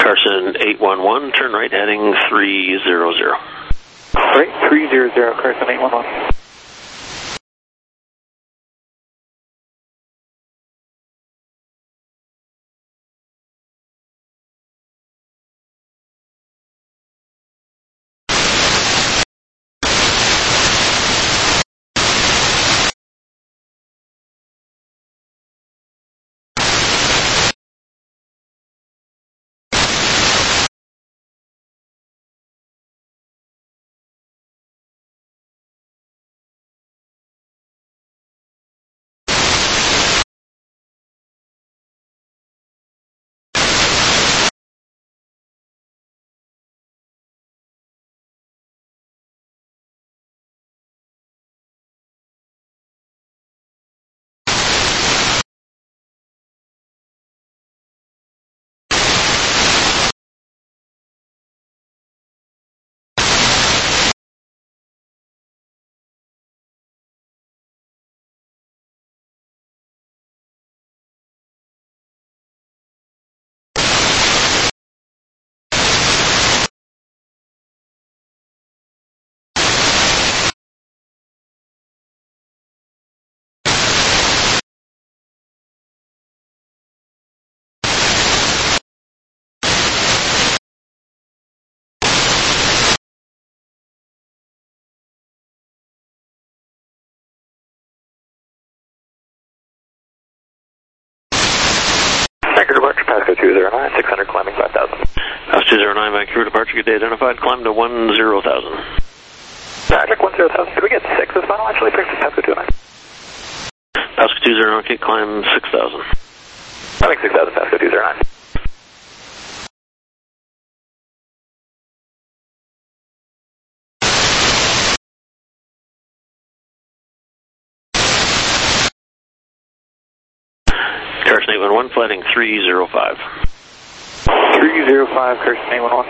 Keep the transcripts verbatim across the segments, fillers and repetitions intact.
Carson eight one one, turn right heading three zero zero. Right, three zero zero, Carson eight one one. Vancouver departure, Pasco two zero nine, six hundred, climbing five thousand. Pasco two zero nine, Vancouver departure, good day identified, climb to one zero thousand. Patrick one zero thousand, did we get six as final actually? Pasco two zero nine. Pasco two zero nine, okay, climb six thousand. Climbing six thousand, Pasco two zero nine. Carson eight one one, flighting three zero five. three zero five, Carson eight one one.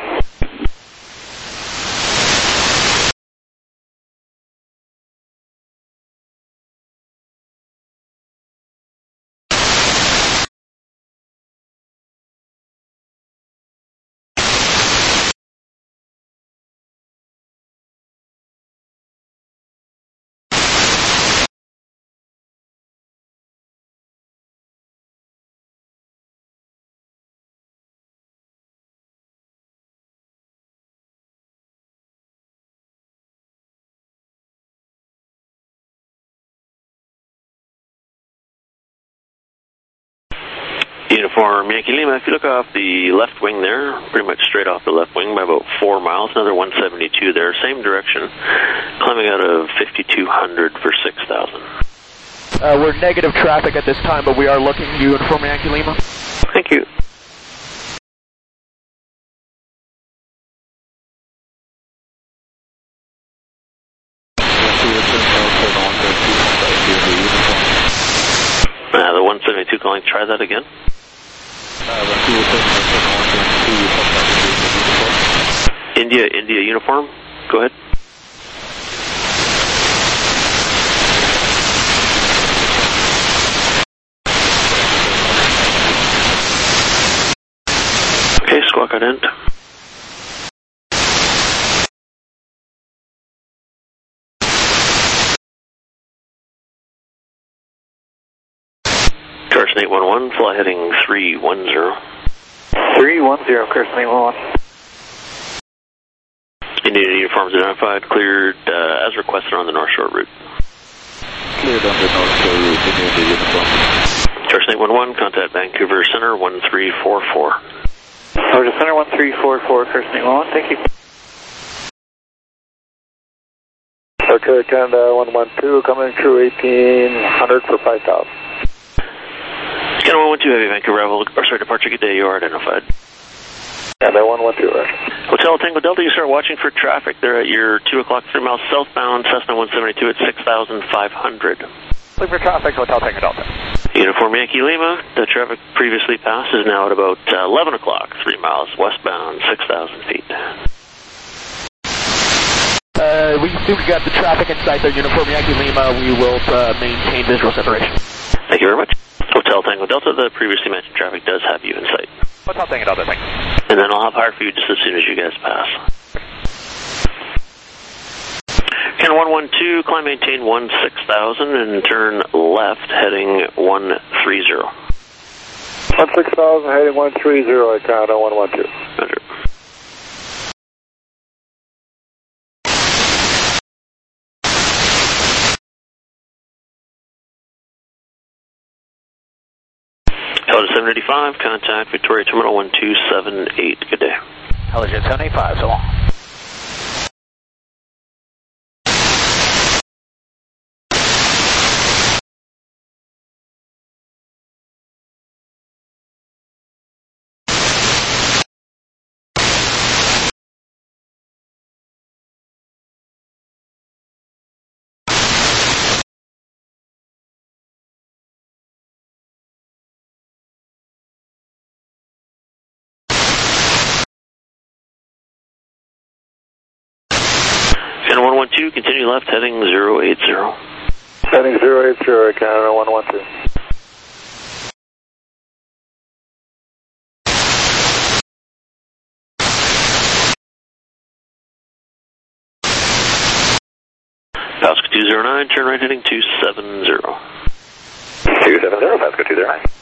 Uniform Yankee Lima, if you look off the left wing there, pretty much straight off the left wing by about four miles, another one seventy-two there, same direction, climbing out of fifty-two hundred for six thousand. Uh, we're negative traffic at this time, but we are looking. Uniform Yankee Lima. Thank you. Uh, the one seventy-two calling, try that again. India, India uniform, go ahead. Okay, squawk on end. Carson eight one one, fly heading three one zero. three one zero, Carson eight one one. Indian uniforms identified, cleared uh, as requested on the North Shore route. Cleared on the North Shore route, Indian uniform. Carson eight one one, contact Vancouver Center one three four four. Over to Center one three four four, Carson eight one one, thank you. Okay, Canada one one two, coming through eighteen hundred for five thousand. Canada one one two, Heavy Vancouver, or sorry, departure, good day, you are identified. Canada one one two, right. Hotel Tango Delta, you start watching for traffic. They're at your two o'clock, three miles southbound, Cessna one seventy-two at six thousand five hundred. Look for traffic, Hotel Tango Delta. Uniform Yankee Lima, the traffic previously passed is now at about uh, eleven o'clock, three miles westbound, six thousand feet. Uh, we see we got the traffic in sight there, Uniform Yankee Lima. We will uh, maintain visual separation. Thank you very much. Hotel Tango Delta, the previously mentioned traffic does have you in sight. Hotel Tango Delta, thanks. And then I'll have higher for you just as soon as you guys pass. Canada one one two, climb maintain one six thousand and turn left heading one three zero. one six thousand heading one three zero at Canada one one two. Roger. Hello seven eighty-five, contact Victoria Terminal one two seven eight. Good day. Hello Jet seven eighty-five, so long. one one two, continue left, heading zero eight zero. Heading zero eight zero, Canada one one two. Pasco two zero nine, turn right heading two seven zero. two seven zero, Pasco two zero nine.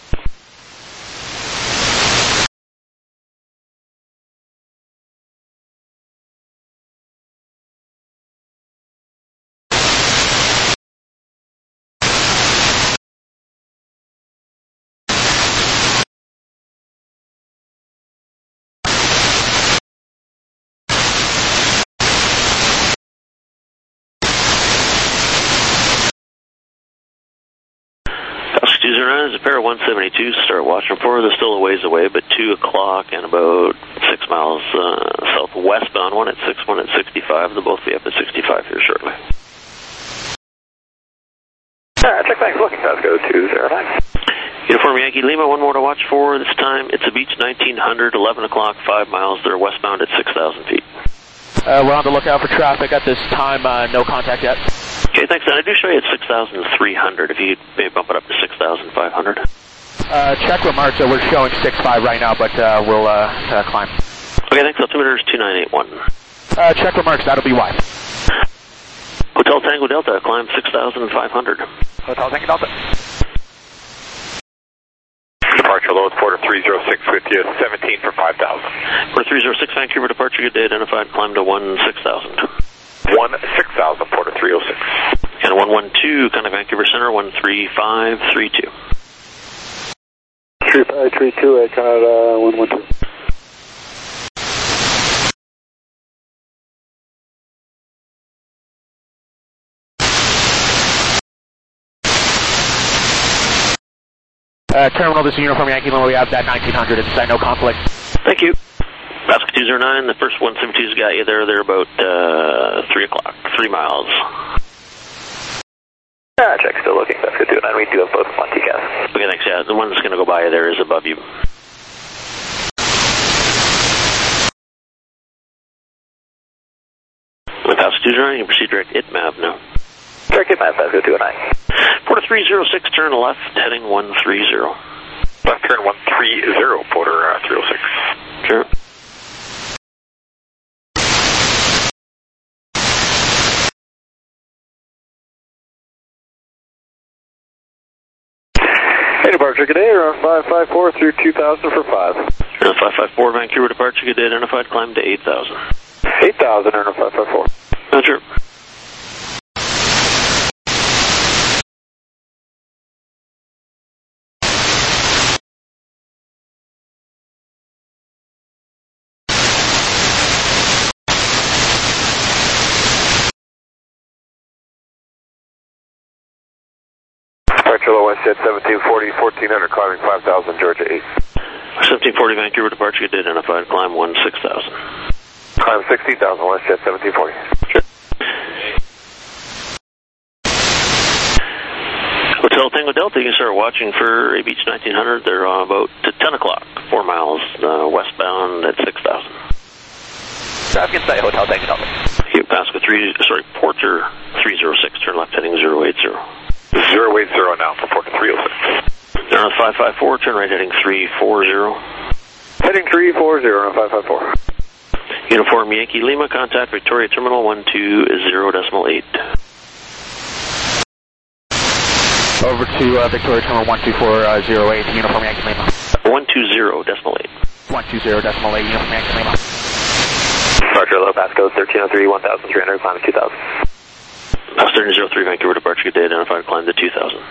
two zero nine is a pair of one seventy-two, start watching for. They're still a ways away, but two o'clock and about six miles uh, southwestbound, one at six, one at sixty-five. They'll both be up at sixty-five here shortly. Alright, check back, looking, Pasco two zero nine. Uniform Yankee Lima, one more to watch for. This time it's a Beach nineteen hundred, eleven o'clock, five miles. They're westbound at six thousand feet. Uh, we're on the lookout for traffic at this time, uh, no contact yet. Okay, thanks. And I do show you at six thousand three hundred. If you maybe bump it up to six thousand five hundred. Uh, check remarks, so we're showing six five right now, but uh, we'll uh, uh, climb. Okay, thanks. Altimeter is two nine eight one. Uh, check remarks, that'll be wide. Hotel Tango Delta, climb six thousand five hundred. Hotel Tango Delta. Departure load, Porter three zero six with you, seventeen for five thousand. Porter three zero six, Vancouver departure, good day, identified, climb to one six thousand. one six thousand, Porter three oh six. And one one two, kind of Vancouver Center, one three five three two. three five three two at Canada one one two. Uh, terminal, this is Uniform Yankee Lima, we have that nineteen hundred, it's uh, no conflict. Thank you. Pasco two zero nine, the first one seventy-two's got you there, they're about uh, three o'clock, three miles. Ah, check, still looking, Pasco two nine, we do have both Monty gas. Okay, thanks, yeah, the one that's going to go by you there is above you. With Pasco two zero nine, you can proceed direct I T M A B now. Direct I T M A B, Pasco two nine. Porter three zero six, turn left, heading one three zero. Left turn one three zero, Porter uh, three oh six. Sure. Hey, departure, good day, around five five four through two thousand for five. Uh, five five four, Vancouver departure, good day, identified, climb to eight thousand. eight thousand, around five five four. Roger. Departure low Westjet seventeen forty, fourteen hundred, climbing five thousand, Georgia eight. seventeen forty, Vancouver departure, good day, identified, climb one six thousand. Climb sixteen thousand, Westjet seventeen forty. Sure. Hotel Tango Delta, you can start watching for a Beach nineteen hundred. They're uh, about ten o'clock, four miles uh, westbound at six thousand. Traffic in sight, Hotel Tango Delta. You Pasco three, sorry, Porter three zero six, turn left heading zero eight zero. zero eight zero now for Porter three oh six. Turn left five five four, turn right heading three four zero. Hey, Heading three four zero on five five four. Uniform Yankee Lima, contact Victoria Terminal one two zero decimal eight. Over to uh, Victoria Terminal one two four zero eight, Uniform Yankee Lima. one two zero decimal eight. one two zero decimal eight, Uniform Yankee Lima. Departure low, Pasco thirteen oh three, one thousand three hundred, climb to two thousand. House thirteen oh three, Vancouver departure, good day, identified, climb to two thousand.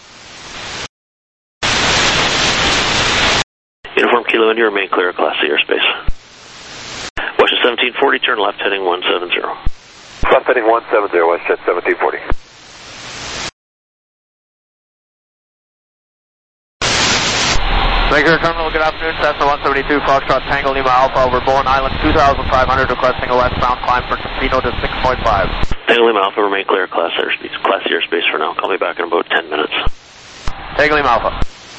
Uniform Kilo India, remain clear of Class C airspace. Westjet seventeen forty, turn left heading one seven zero. Left heading one seven zero, Westjet seventeen forty. Vancouver Terminal, good afternoon, Cessna one seventy-two, Foxtrot Tango Lima Alpha over Bowen Island, two thousand five hundred, requesting a westbound climb for Tofino to six point five. Tango Lima Alpha, remain clear of Class airspace, Class C airspace for now. Call me back in about ten minutes. Tango Lima Alpha.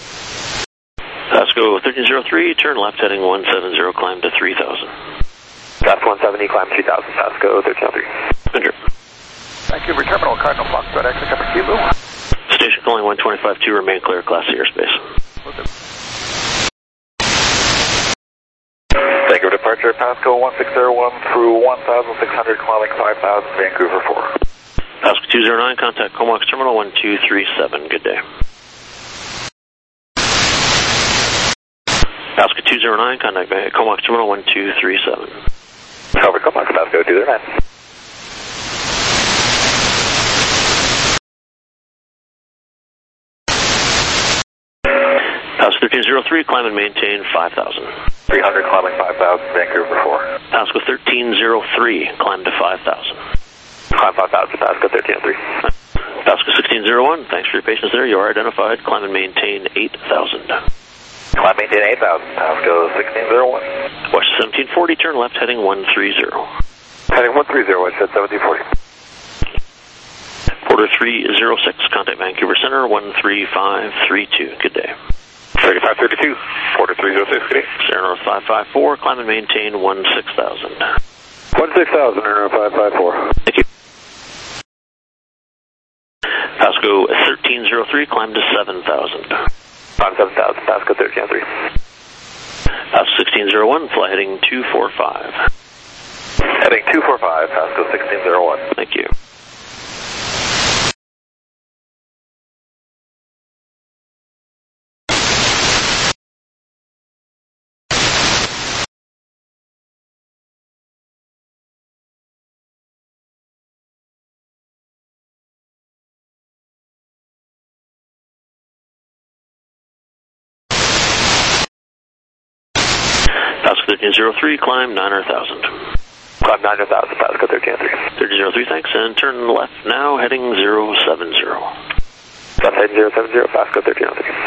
Pasco thirteen oh three, turn left heading one seven zero, climb to three thousand. Pasco one seventy, climb three thousand, Pasco thirteen oh three. Roger. Vancouver Terminal, Cardinal Foxtrot, exit number Kilo. Station calling one twenty-five two, remain clear of Class C airspace. Okay. Vancouver departure, Pasco one six zero one through one thousand six hundred, climbing five thousand, Vancouver four. Pasco two zero nine, contact Comox Terminal one two three seven, good day. Pasco two zero nine, contact Comox Terminal one two three seven. Over Comox, Pasco two zero nine. Pasco thirteen oh three, climb and maintain five thousand. three hundred, climbing five thousand, Vancouver four. Pasco thirteen oh three, climb to five thousand. Climb five thousand, Pasco thirteen oh three. Pasco sixteen oh one, thanks for your patience there. You are identified. Climb and maintain eight thousand. Climb maintain eight thousand, Pasco sixteen oh one. West seventeen forty, turn left heading one three zero. Heading one three zero, Westjet seventeen forty. Porter three oh six, contact Vancouver Center one three five three two. Good day. thirty-five thirty-two, Porter three oh six, good day. Sierra North five five four, climb and maintain one six thousand. one six thousand, Air five five four. Thank you. Pasco thirteen oh three, climb to seven thousand. Climb seven thousand, Pasco thirteen oh three. Pasco sixteen oh one, fly heading two four five. Heading two four five, Pasco sixteen oh one. Thank you. Pasco thirteen oh three, climb nine thousand. Climb nine thousand, Pasco thirteen oh three. thirteen oh three, thanks, and turn left now, heading zero seven zero. Left heading zero seven zero, Pasco thirteen oh three.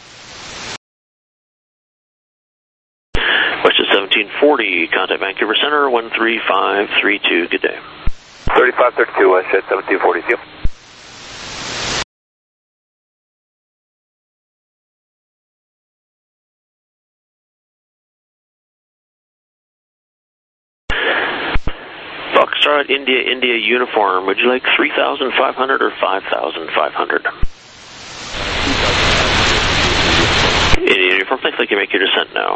Westjet seventeen forty, contact Vancouver Center one three five three two, good day. thirty-five thirty-two, Westjet seventeen forty-two. Foxtrot India India uniform, would you like three thousand five hundred or five thousand five hundred? India uniform, thanks, like you make your descent now.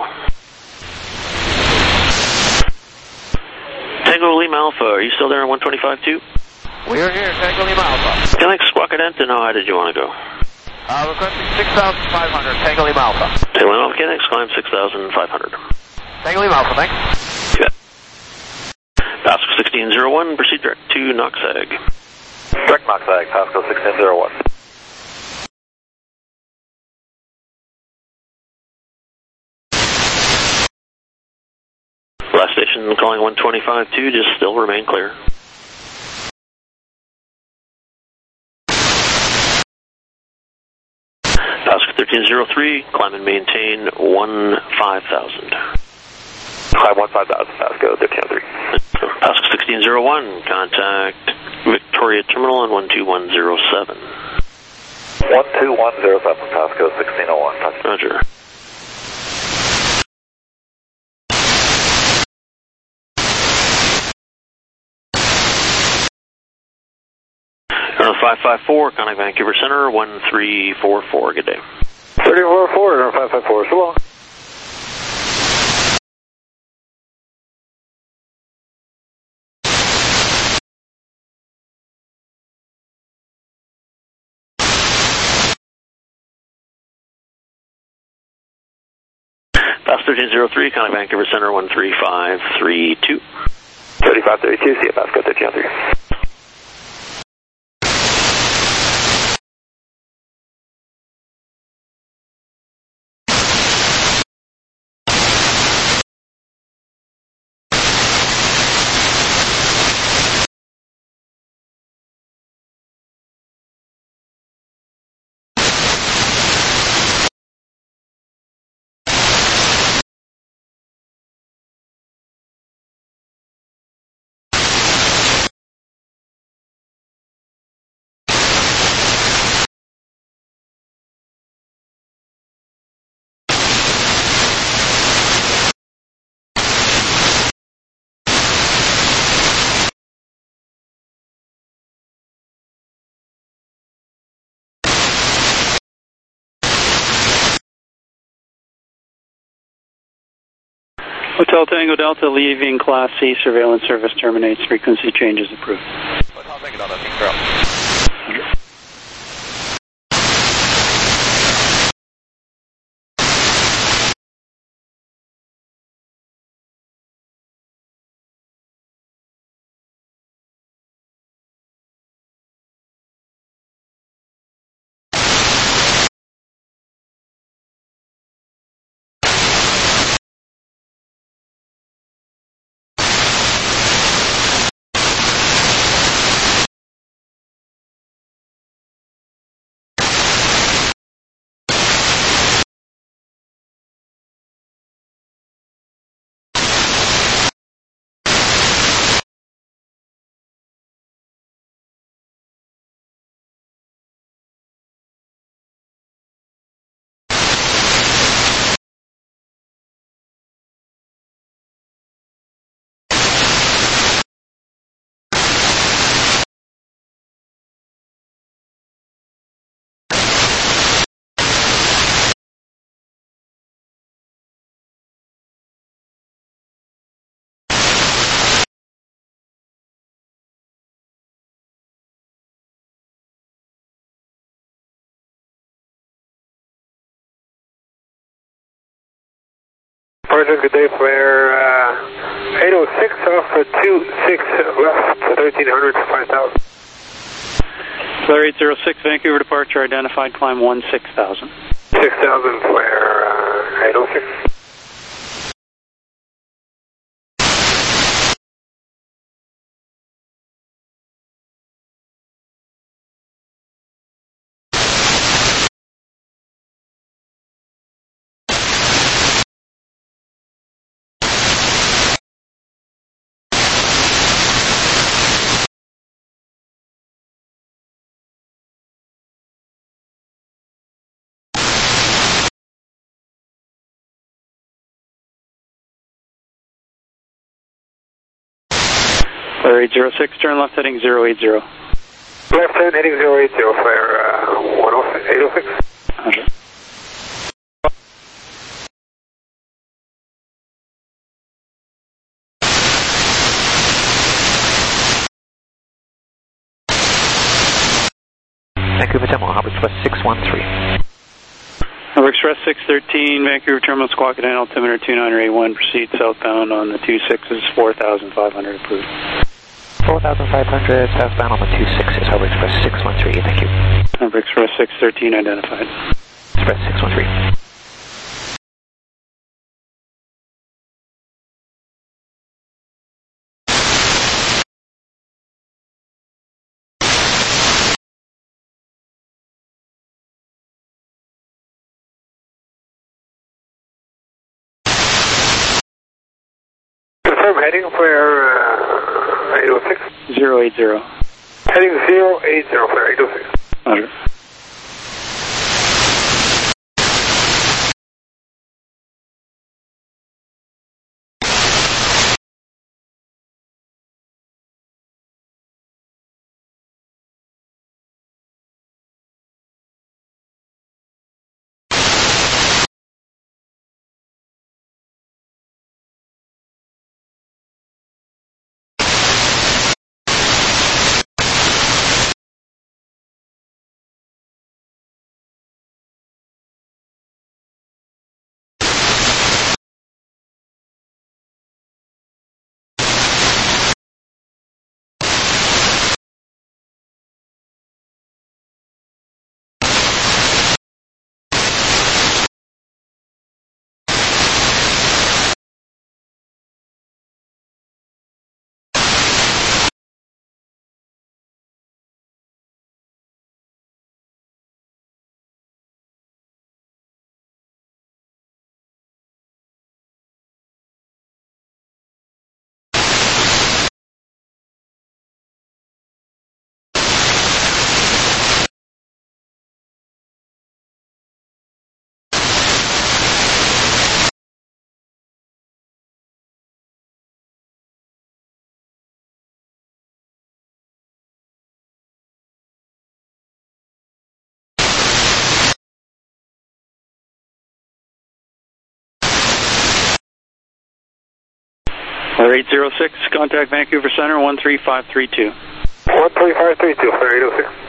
Tango Lima Alpha, are you still there on one twenty-five two? We are here, Tango Lima Alpha. Can I squawk it and how high did you want to go? Uh, requesting six thousand five hundred, Tango Lima Alpha. Tango Lima Alpha, Mechanics, climb six thousand five hundred. Tango Lima Alpha, thanks. Yeah. Pasco sixteen oh one, proceed direct to Noxag. Direct Noxag, Pasco sixteen oh one. Last station calling one twenty-five two, just still remain clear. Pasco thirteen oh three, climb and maintain one five thousand. Climb one five thousand, Pasco thirteen oh three. Pasco sixteen oh one, contact Victoria Terminal on one two one zero seven. one two one zero seven, Pasco sixteen oh one. Roger. five five four, contact Vancouver Center one three four four, good day. thirty-four four, five five four, so long. thirteen zero three, calling Vancouver Center one three five three two. thirty-five thirty-two, see you, Pasco thirteen oh three. Hotel Tango Delta leaving Class C, surveillance service terminates, frequency changes approved. Hotel Tango Delta, thank you. Departure, good day, flare uh, eight oh six off for two six left, thirteen hundred to five thousand. Flare eight zero six, Vancouver departure identified, climb one six thousand. six thousand, flare uh, eight oh six. Flare eight zero six, turn left heading zero eight zero. Left hand heading zero eight zero, flare uh, one oh six, eight oh six. Roger. Vancouver Terminal, Harbor Express six one three. Harbor Express six thirteen, Vancouver Terminal, Squawk and altimeter two nine eight one, proceed southbound on the two sixes, four thousand five hundred approved. four thousand five hundred, southbound on the two sixes, Harbor Express six one three, thank you. Harbor Express six thirteen identified. Express six one three. Confirm heading, flare uh, eight oh six. zero eight zero. Heading zero eight zero, flare eight oh six. Roger. Flyer eight zero six, contact Vancouver Center, one three five three two. one three five three two, Flyer eight oh six.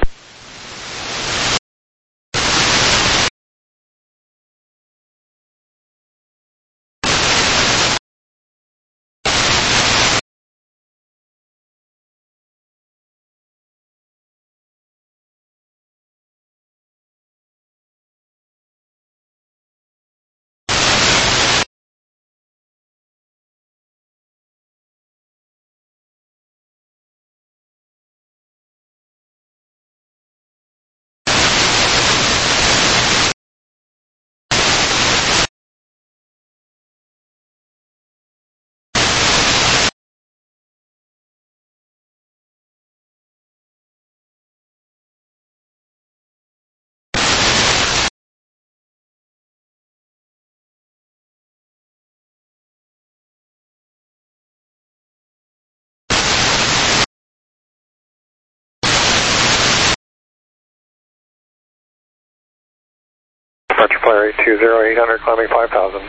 Departure Flyer eight two zero, eight hundred, climbing five thousand.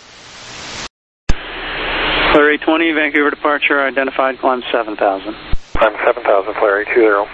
Flyer eight twenty, Vancouver departure, identified, climb seven thousand. Climb seven thousand, Flyer eight two zero.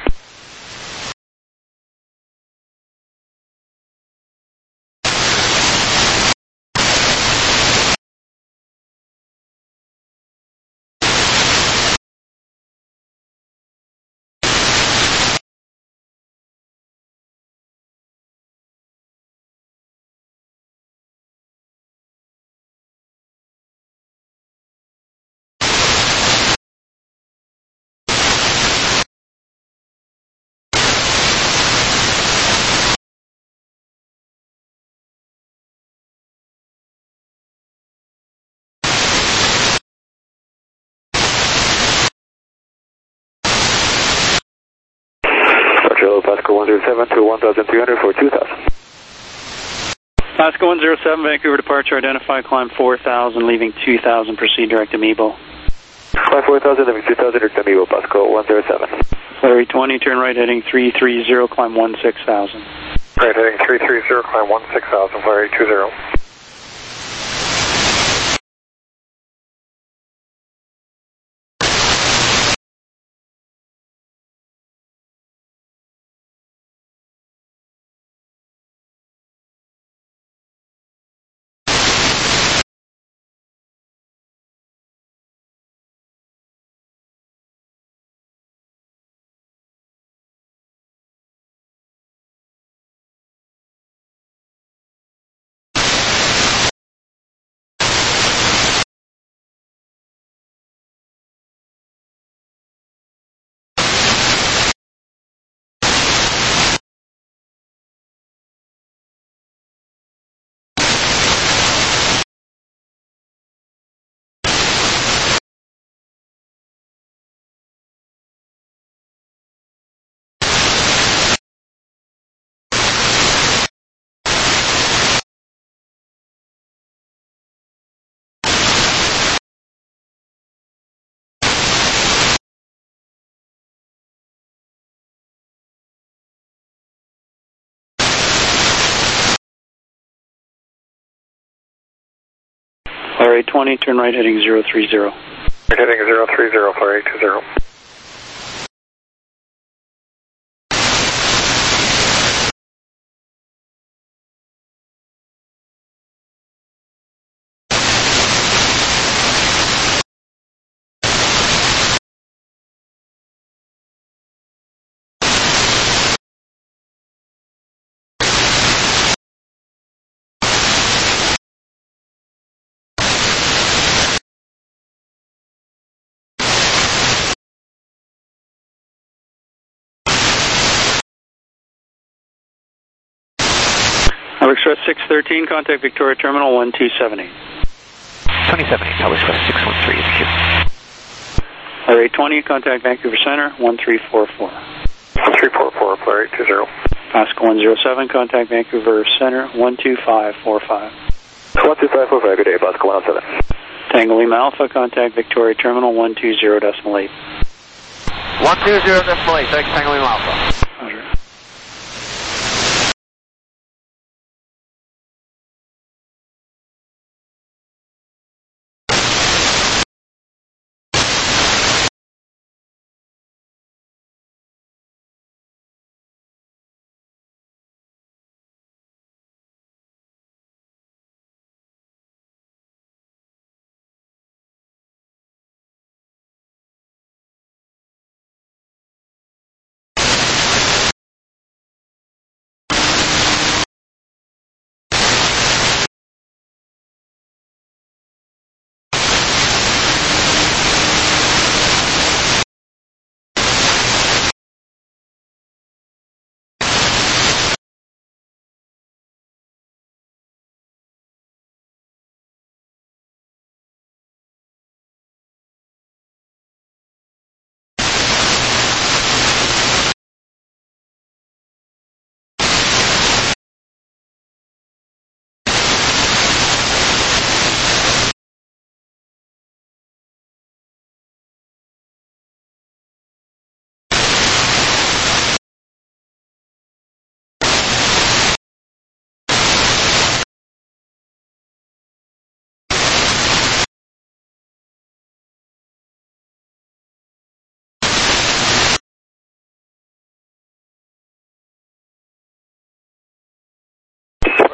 Pasco one zero seven to one thousand three hundred for two thousand. Pasco one zero seven, Vancouver departure, identified, climb four thousand, leaving two thousand, proceed direct to Mebo. Climb four thousand, leaving two thousand, direct to Mebo, Pasco one zero seven. Flyer eight twenty, turn right heading three three zero, climb one six thousand. Right heading three three zero, climb one six thousand, Flyer eight two zero. Flyer eight twenty, turn right heading zero three zero. Right heading zero three zero, Flyer eight two zero. Tower Express six thirteen, contact Victoria Terminal one two seven eight. twenty-seven eight, Tower Express six one three, thank you. Flyer eight twenty, contact Vancouver Center one three four four. one three four four, Flyer eight two zero. Pasco one zero seven, contact Vancouver Center one two five four five. one two five four five, good day, Pasco one oh seven. Tango Lima Alpha, contact Victoria Terminal one two zero decimal eight. one two zero decimal eight, thanks, Tango Lima Alpha. Roger.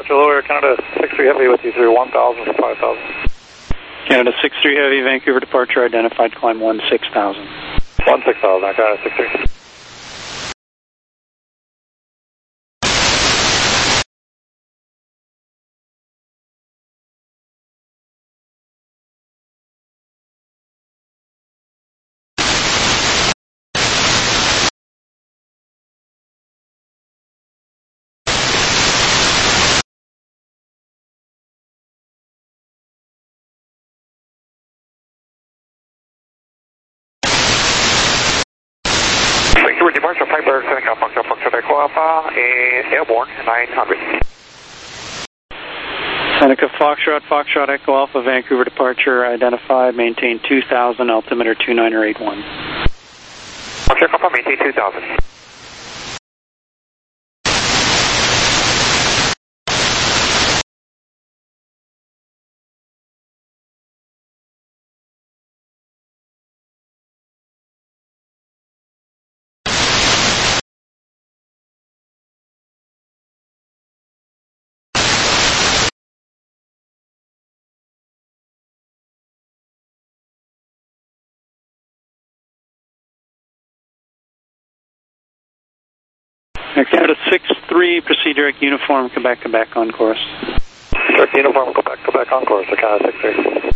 departure lower, Canada six three Heavy with you through one thousand to five thousand. Canada six three Heavy, Vancouver departure identified, climb one six thousand. one six thousand, Canada six three. Departure Piper, Seneca, Foxtrot, Foxtrot, Echo Alpha, and airborne, nine hundred. Seneca, Foxtrot, Foxtrot, Echo Alpha, Vancouver departure identified, maintain two thousand, altimeter two niner eight one. Foxtrot, Alpha, maintain two thousand. Canada six three, proceed direct uniform, Quebec, Quebec on course. Direct uniform, Quebec, Quebec on course, Canada six three.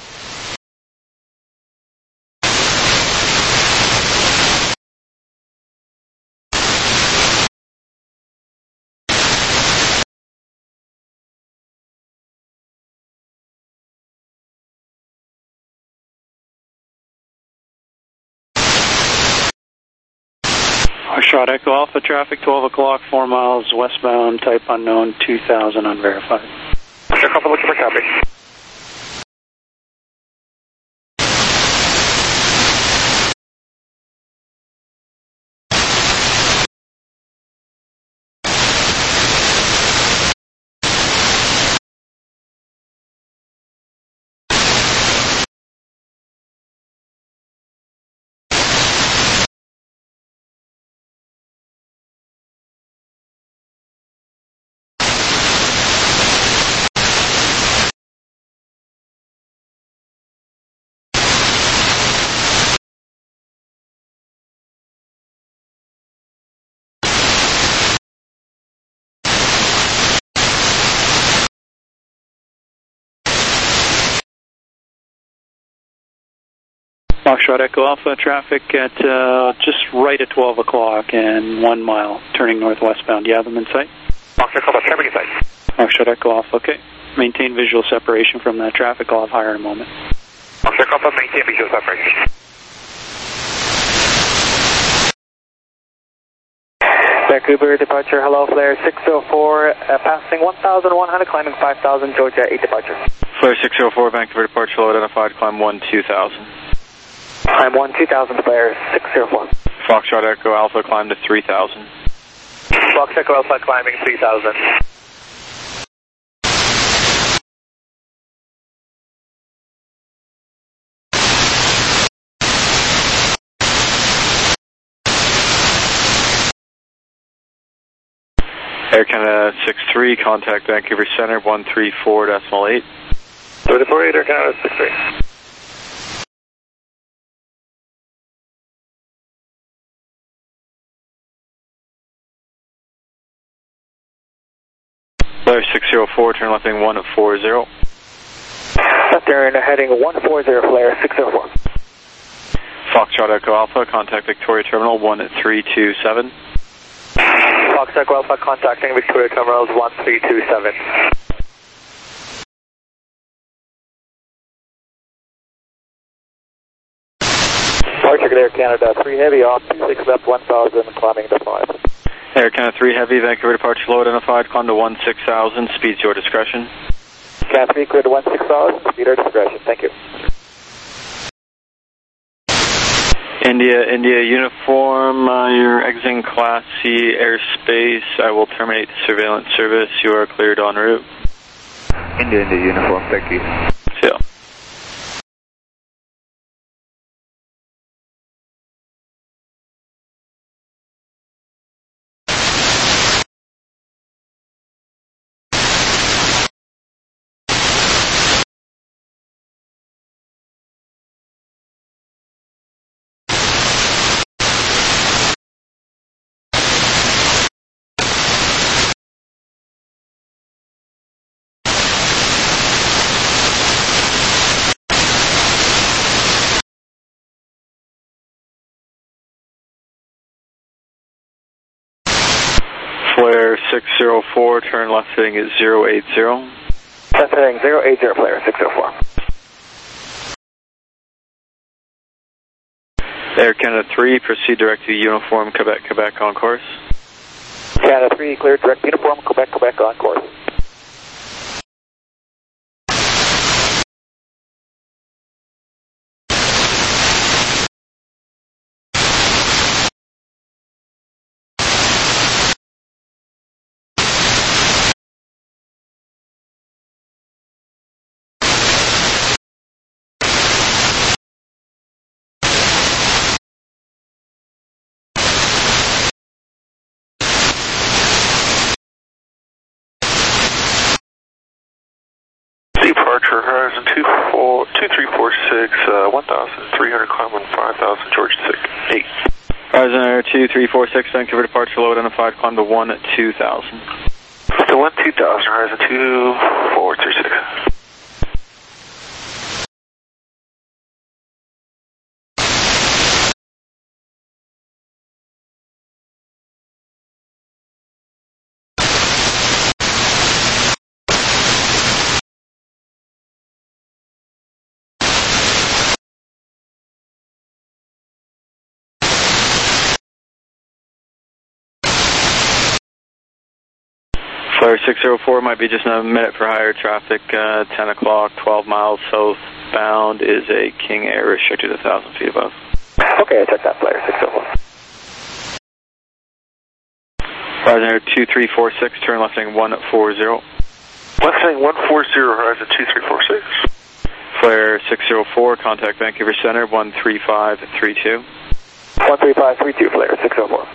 Foxtrot, Echo Alpha, traffic twelve o'clock, four miles westbound, type unknown, two thousand, unverified. Foxtrot, Alpha, looking for traffic. Foxtrot, Echo Alpha, traffic at uh, just right at twelve o'clock and one mile, turning northwestbound. Do you have them in sight? Foxtrot, Alpha, traffic in sight. Foxtrot, Echo Alpha, okay. Maintain visual separation from that traffic. I'll have higher in a moment. Foxtrot, Alpha, maintain visual separation. Vancouver departure, hello, flare six oh four, uh, passing one thousand one hundred, climbing five thousand, Georgia eight departure. Flare six oh four, Vancouver departure, low identified, climb one two thousand. Climb one two thousand, flare six oh four. Foxtrot Echo Alpha, climb to three thousand. Fox Echo Alpha, climbing three thousand. Air Canada six three, contact Vancouver Center one three four decimal eight. So deploy Air Canada six three. Flare six oh four, turn left heading one four zero. Left turn heading one four zero, flare six oh four. Foxtrot Echo Alpha, contact Victoria Terminal one three two seven. Fox Echo Alpha, contacting Victoria Terminals one three two seven. Departure Air Canada three Heavy off, two six left one thousand, climbing to five. Air Canada three Heavy, Vancouver departure low identified, climb to one six thousand, speed's your discretion. Canada three clear to one six thousand, speed our discretion, thank you. India, India uniform, uh, you're exiting Class C airspace. I will terminate the surveillance service. You are cleared en route. India, India uniform, thank you. See ya. Flare six zero four, turn left heading at zero eight zero. Left heading zero eight zero, Flare six zero four. Air Canada three, proceed direct to Uniform Quebec, Quebec on course. Canada three, cleared direct Uniform Quebec, Quebec on course. Departure horizon two four two three four six, uh, one thousand three hundred climb on five thousand, Georgia six eight. Horizon Air two three four six, Vancouver departure low identified, climb to one two thousand. To one two thousand, horizon two four three six. Flare six zero four might be just a minute for higher traffic, uh, ten o'clock, twelve miles southbound is a King Air restricted one thousand feet above. Okay, I checked that, Flare six zero four. Horizon Air two three four six, turn left heading one four zero. Left heading one four zero, horizon two three four six. Flare six zero four, contact Vancouver Center one three five three two. one three five three two, Flare six zero four.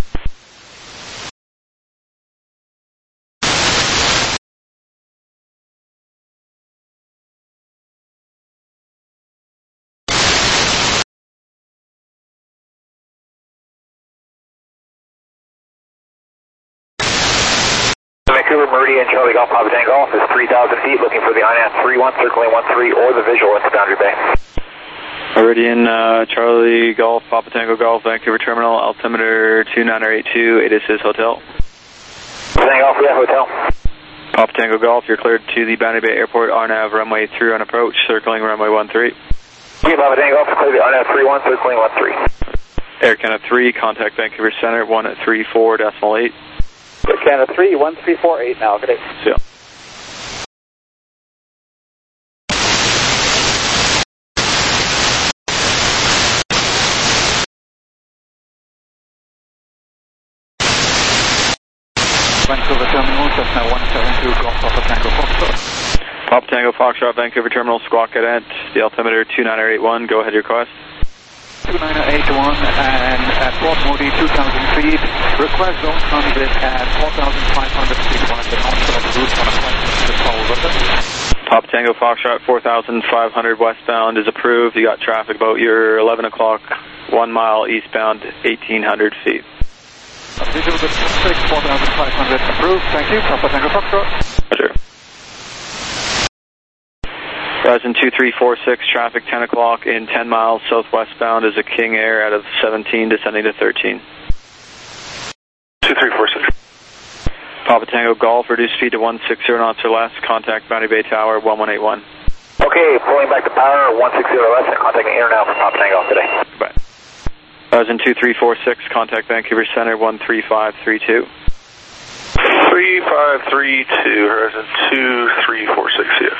Vancouver Meridian Charlie Golf Papa Tango Golf is three thousand feet, looking for the I N A S three one, circling one three, or the visual into Boundary Bay. Meridian uh, Charlie Golf Papa Tango Golf, Vancouver Terminal, altimeter two nine eight two, it is his hotel. Tango Golf, yeah, hotel. Papa Tango Golf, you're cleared to the Boundary Bay Airport, R N A V runway through on approach, circling runway one three. Yeah, Papa Tango Golf, clear the I N A S three one, circling one three. Air Canada three, contact Vancouver Center one three four decimal eight. Air Canada three, one three four eight now, good day. See ya. Vancouver Terminal, Cessna one seven two, Golf Papa Tango Foxtrot. Papa Tango Foxtrot, Vancouver Terminal, Squawk Cadet, the altimeter two nine eight one, go ahead your request. two nine eight one and at Port Moody two thousand feet, request zone transit at four thousand five hundred feet on the northbound route on a flight to Fall River. Papa Tango Foxtrot, four thousand five hundred westbound is approved, you got traffic about your eleven o'clock, one mile eastbound, eighteen hundred feet. Visual good six, four thousand five hundred approved, thank you, Papa Tango Foxtrot. Roger. Horizon two three four six, traffic ten o'clock in ten miles southwestbound is a King Air out of seventeen descending to thirteen. two three four six. Papa Tango Golf, reduce speed to one sixty knots or less, contact Boundary Bay Tower one one eight one. Okay, pulling back to power, one sixty or less, and contacting air now for Papa Tango today. Goodbye. Horizon two three four six, contact Vancouver Center one three five three two. three five three two, horizon two three four six, yes.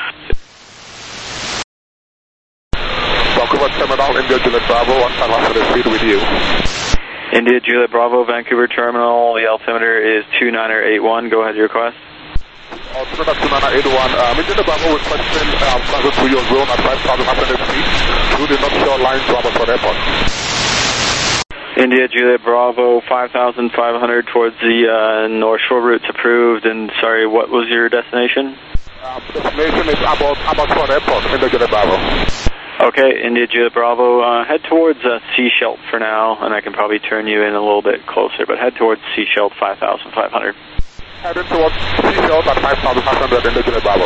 Vancouver Terminal, India Juliet Bravo, one time after the speed with you. India Juliet Bravo, Vancouver Terminal, the altimeter is two nine eight one, go ahead your request. Altimeter two nine eight one, um, India Bravo requesting um, transit to your zone at five thousand after the speed through the North Shore line to Abbotsford Airport. India Juliet Bravo, five thousand five hundred towards the uh, North Shore routes approved, and sorry, what was your destination? Um, destination is about Abbotsford Airport, India Juliet Bravo. Okay, India Juliet Bravo, uh, head towards uh, Seashelt for now, and I can probably turn you in a little bit closer, but head towards Seashelt five thousand five hundred. Heading towards Seashelt at five thousand five hundred, India Juliet Bravo.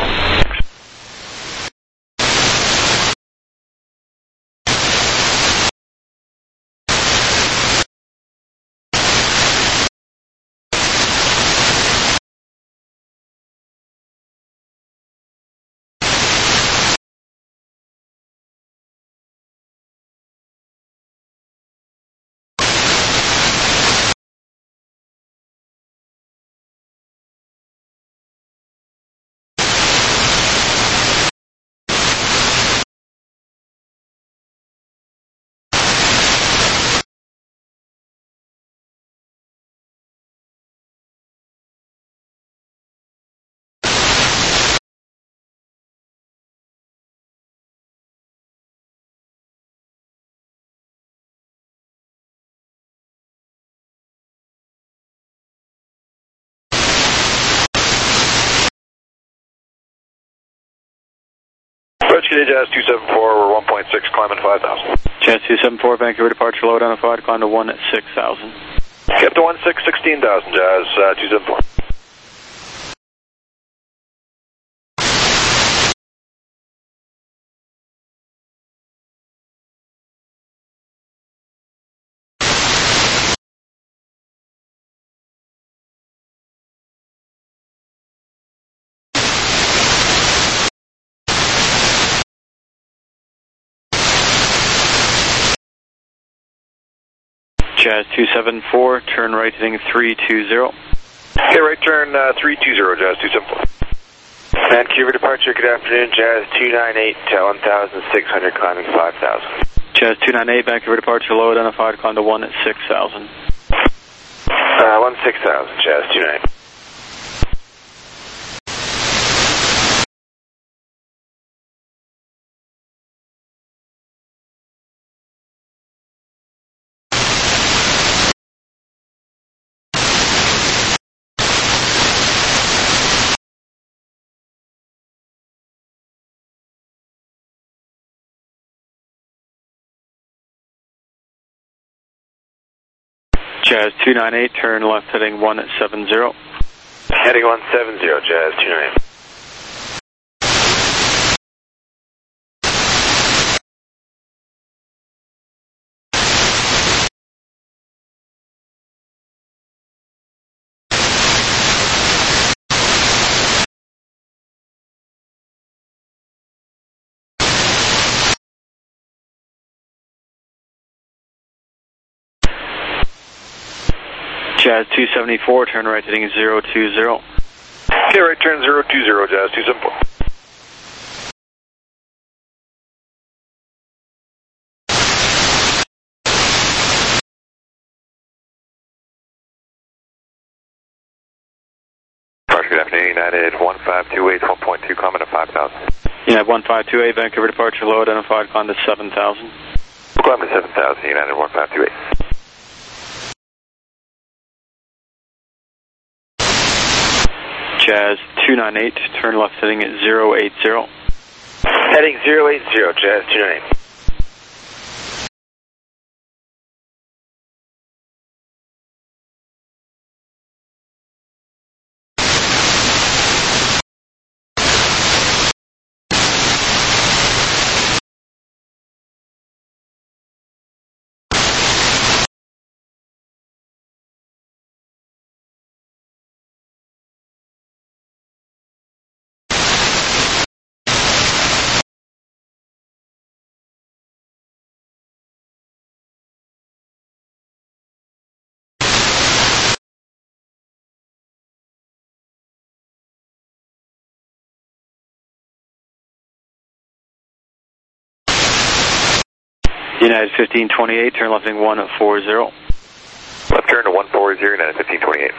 approach today, Jazz two seven four, we're one point six, climbing five thousand. Jazz two seven four, Vancouver departure low identified, climb to one at six thousand. Get to one six, sixteen thousand, Jazz uh, two seven four. Jazz two seven four, turn right heading three two zero. Okay, right turn uh, three two zero, Jazz two seven four. Vancouver departure, good afternoon, Jazz two nine eight to one thousand six hundred, climbing five thousand. Jazz two nine eight, Vancouver departure low identified, climb to one at six thousand. Uh, one six thousand, Jazz two nine eight. Jazz two nine eight, turn left heading one at seven zero. Heading one seven zero, Jazz two nine eight. Jazz two seventy-four, turn right heading zero two zero. Okay, right turn zero two zero, Jazz two seven four. Good afternoon, United one five two eight, one point two, climbing to five thousand. United one five two eight, Vancouver departure low identified, climb to seven thousand. Climbing to seven thousand, United one five two eight. Jazz two nine eight, turn left heading at zero eight zero. Heading zero eight zero, Jazz two nine eight. United fifteen twenty-eight, turn left heading one at four zero. Left turn to one four zero, United fifteen twenty-eight.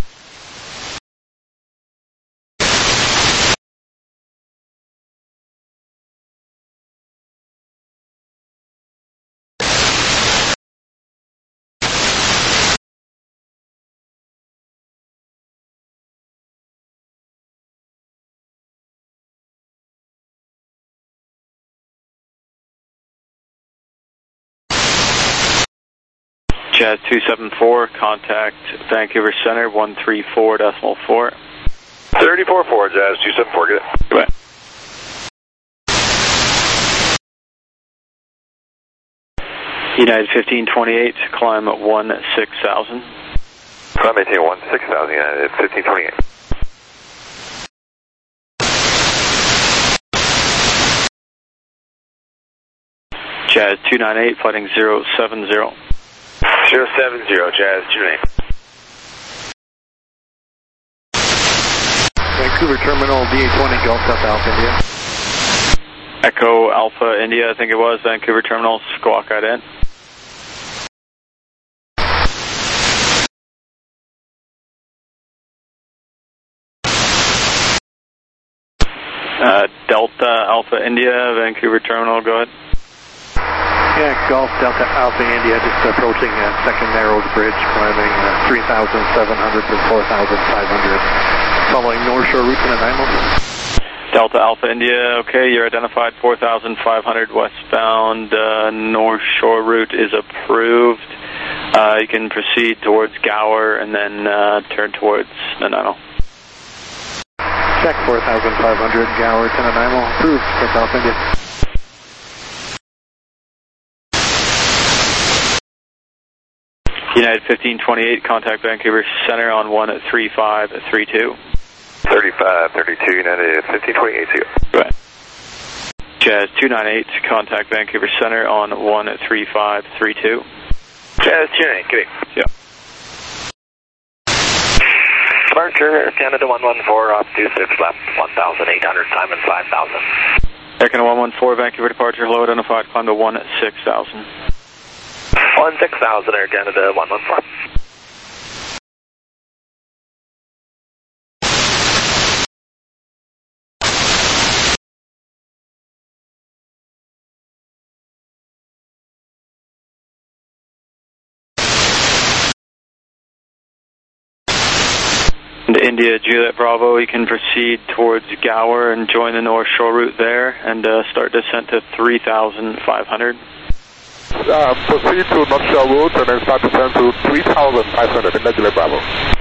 Jazz two seven four, contact Vancouver Center one three four decimal four. thirty-four four, Jazz two seven four, get it. Goodbye. United fifteen twenty-eight, climb at one six thousand. Climb maintain one six thousand, United fifteen twenty-eight. Jazz two nine eight, flighting zero seven zero. zero seven zero, Jazz two nine eight. Vancouver Terminal D A twenty, Gulf South Alpha India. Echo Alpha India, I think it was, Vancouver Terminal, squawk out in. Uh, Delta Alpha India, Vancouver Terminal, go ahead. Yeah, Gulf Delta Alpha India, just approaching uh, Second Narrows Bridge, climbing uh, three thousand seven hundred to four thousand five hundred, following North Shore route to Nanaimo. Delta Alpha India, okay, you're identified four thousand five hundred westbound uh, North Shore route is approved. Uh, you can proceed towards Gower and then uh, turn towards Nanaimo. Check four thousand five hundred, Gower to Nanaimo, approved, Delta Alpha India. United fifteen twenty-eight, contact Vancouver Center on one three five three two. thirty-five thirty-two, United fifteen twenty-eight, see you. Right. Jazz two ninety-eight, contact Vancouver Center on one three five three two. Jazz two ninety-eight, good day. Yeah. Departure, Canada one one four, off two six left, one thousand eight hundred, time and five thousand. Air Canada one one four, Vancouver departure, hello, identified, climb to one six thousand. one six thousand, Air Canada one one four. Into India, Juliet Bravo, you can proceed towards Gower and join the North Shore route there and uh, start descent to three thousand five hundred. Uh, proceed to North Shore Road and then start descent to three thousand five hundred in Juliet Bravo.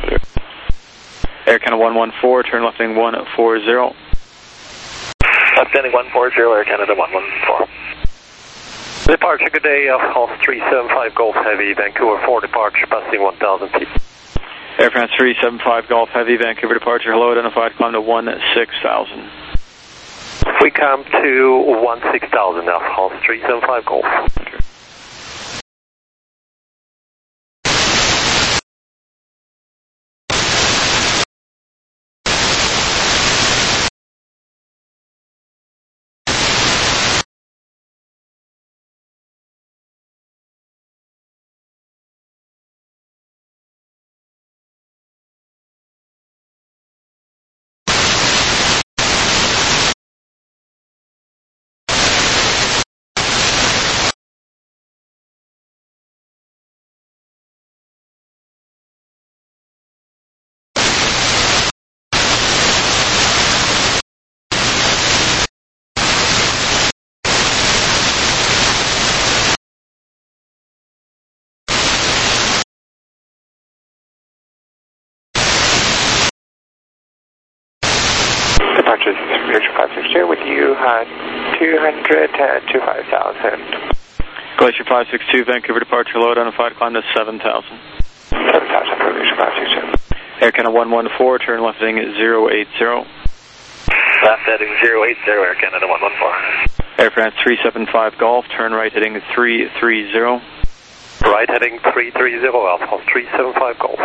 Air Canada one one four, turn left heading one four zero. Left heading one four zero, Air Canada one one four. Departure, good day, uh, Golf three seven five Golf Heavy, Vancouver four departure, passing one thousand feet. Air France three seven five Golf Heavy, Vancouver departure, hello, identified, climb to one six thousand. We come to one six thousand now, Golf three seven five Golf. Okay. Departure Glacier five six two with you, uh, two hundred to five thousand. Glacier five six two, Vancouver departure, hello, identified, climb to seven thousand. seven thousand for Glacier five six two. Air Canada one one four, turn left heading zero eight zero. Left heading zero eight zero, Air Canada one one four. Air France three seven five Golf, turn right heading three three zero. Right heading three three zero, Alpha three seven five Golf.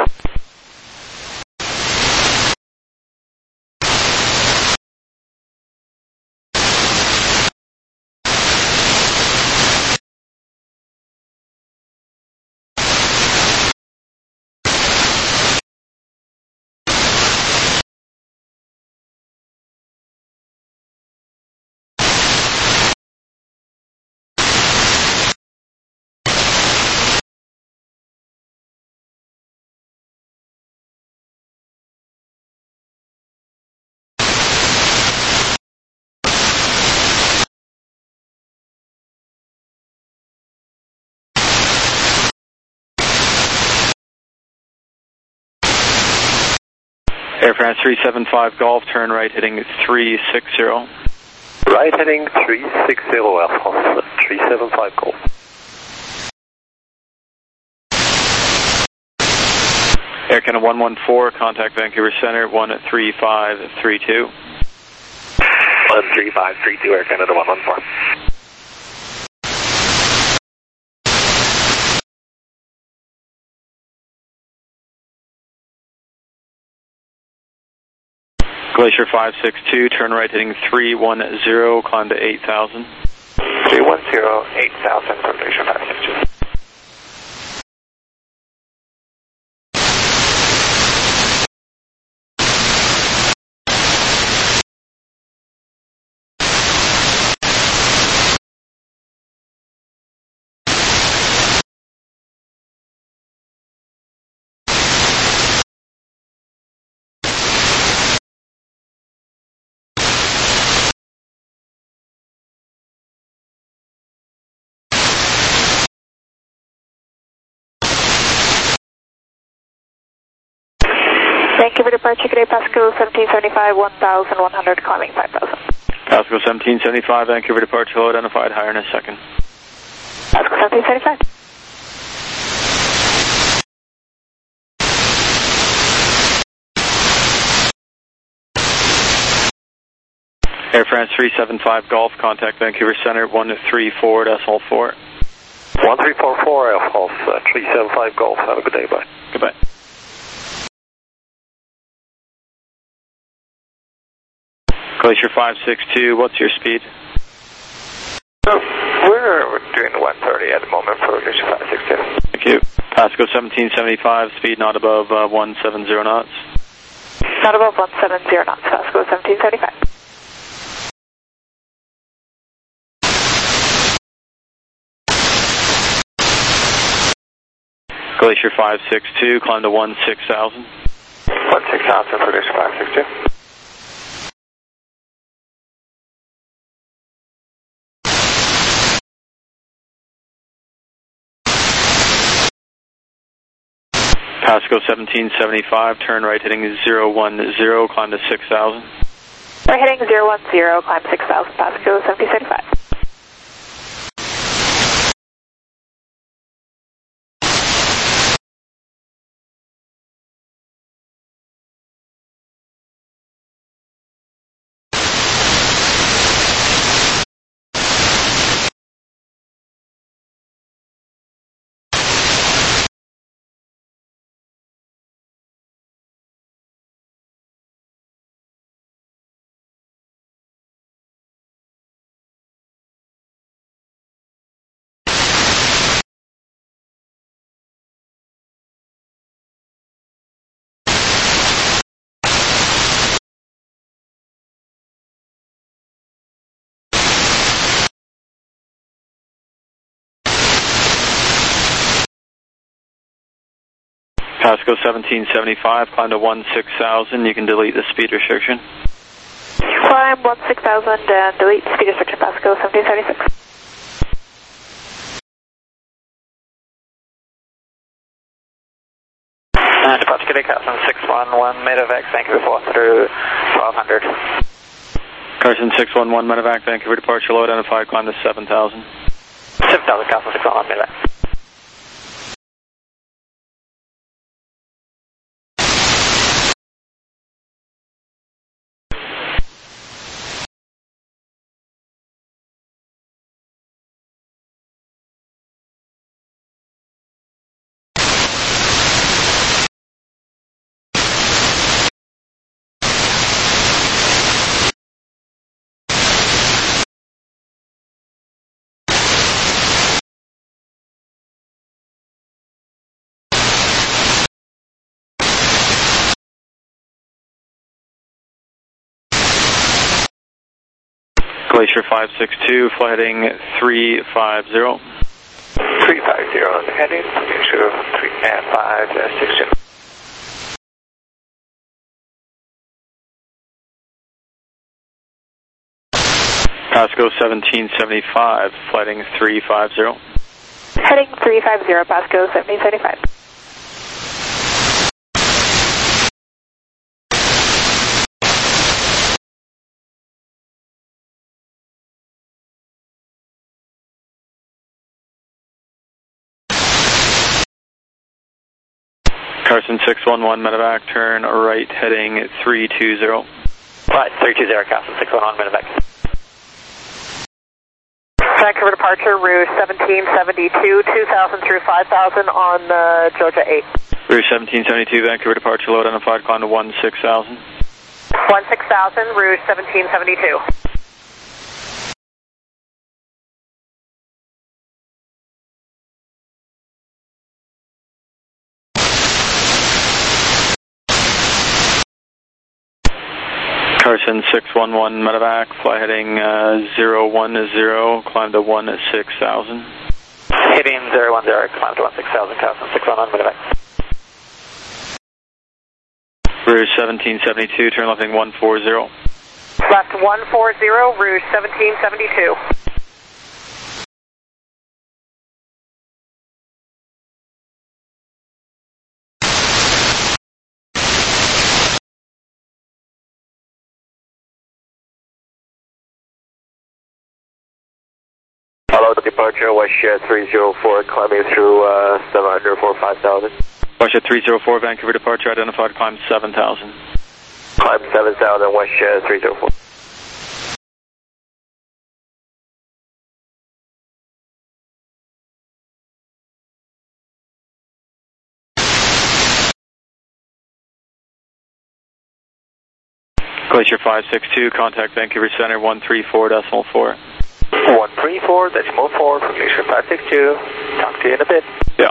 Air France three seven five Golf, turn right heading three six zero. Right heading three six zero, Alpha three seven five Golf. Air Canada one one four, contact Vancouver Center one three five three two. one three five three two, Air Canada one one four. Glacier five six two, turn right heading three one zero, climb to eight thousand. three one zero, eight thousand from Glacier five six two. Vancouver departure, good day, Pasco seventeen seventy-five, one thousand one hundred, climbing five thousand. Pasco seventeen seventy-five, Vancouver departure, low identified, higher in a second. Pasco seventeen seventy-five. Air France three seven five Golf, contact Vancouver Center, one three four decimal four. one three four four, Air France uh, three seven five Golf, have a good day, bye. Goodbye. Glacier five six two, what's your speed? So we're doing one thirty at the moment for Glacier five six two. Thank you. Pasco seventeen seventy-five, speed not above uh, one seventy knots. Not above one seventy knots, Pasco seventeen seventy-five. Glacier five six two, climb to one six thousand. one six thousand for Glacier five six two. Pasco seventeen seventy-five, turn right heading zero one zero, climb to six thousand. Right heading zero one zero, climb six thousand, Pasco seventeen seventy-five. Pasco seventeen seventy-five, climb to one six thousand, you can delete the speed restriction. Climb one six thousand and delete speed restriction, Pasco seventeen seventy-six. And departure good day, Carson six one one, Medevac, Vancouver four through twelve hundred. Carson six one one, Medevac, Vancouver departure, low identified, climb to seven thousand. seven thousand, Carson six one one, Medevac. Glacier five six two, flight heading three five zero. three five zero, heading, Glacier three five six two. Pasco seventeen seventy-five, flight heading three five zero. Heading three five zero, Pasco seventeen seventy-five. Carson six one one, Medevac, turn right heading three two zero. Right, three two zero, Carson six one one, Medevac. Vancouver departure, Rouge seventeen seventy-two, two thousand through five thousand on uh, Georgia eight. Rouge seventeen seventy-two, Vancouver departure, low identified, climb to one six thousand. one six thousand, Rouge seventeen seventy-two. Carson six one one, Medevac, fly heading uh, zero one zero, climb to one six thousand. Heading zero one zero, climb to one six thousand, Carson six one one, Medevac. Rouge seventeen seventy-two, turn left heading one four zero. Left one four zero, Rouge seventeen seventy-two. departure, Westjet three zero four, climbing through uh, seven hundred for five thousand. Westjet three zero four, Vancouver departure, identified, climb seven thousand. Climb seven thousand, Westjet three zero four. Glacier five six two, contact Vancouver Center one three four decimal four. one three four decimal four from Glacier five six two. Talk to you in a bit. Yeah.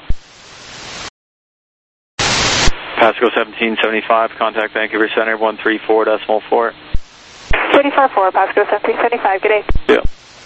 Pasco seventeen seventy-five, contact Vancouver Center one three four decimal four. thirty-four four, Pasco seventeen seventy-five, good day. Yeah.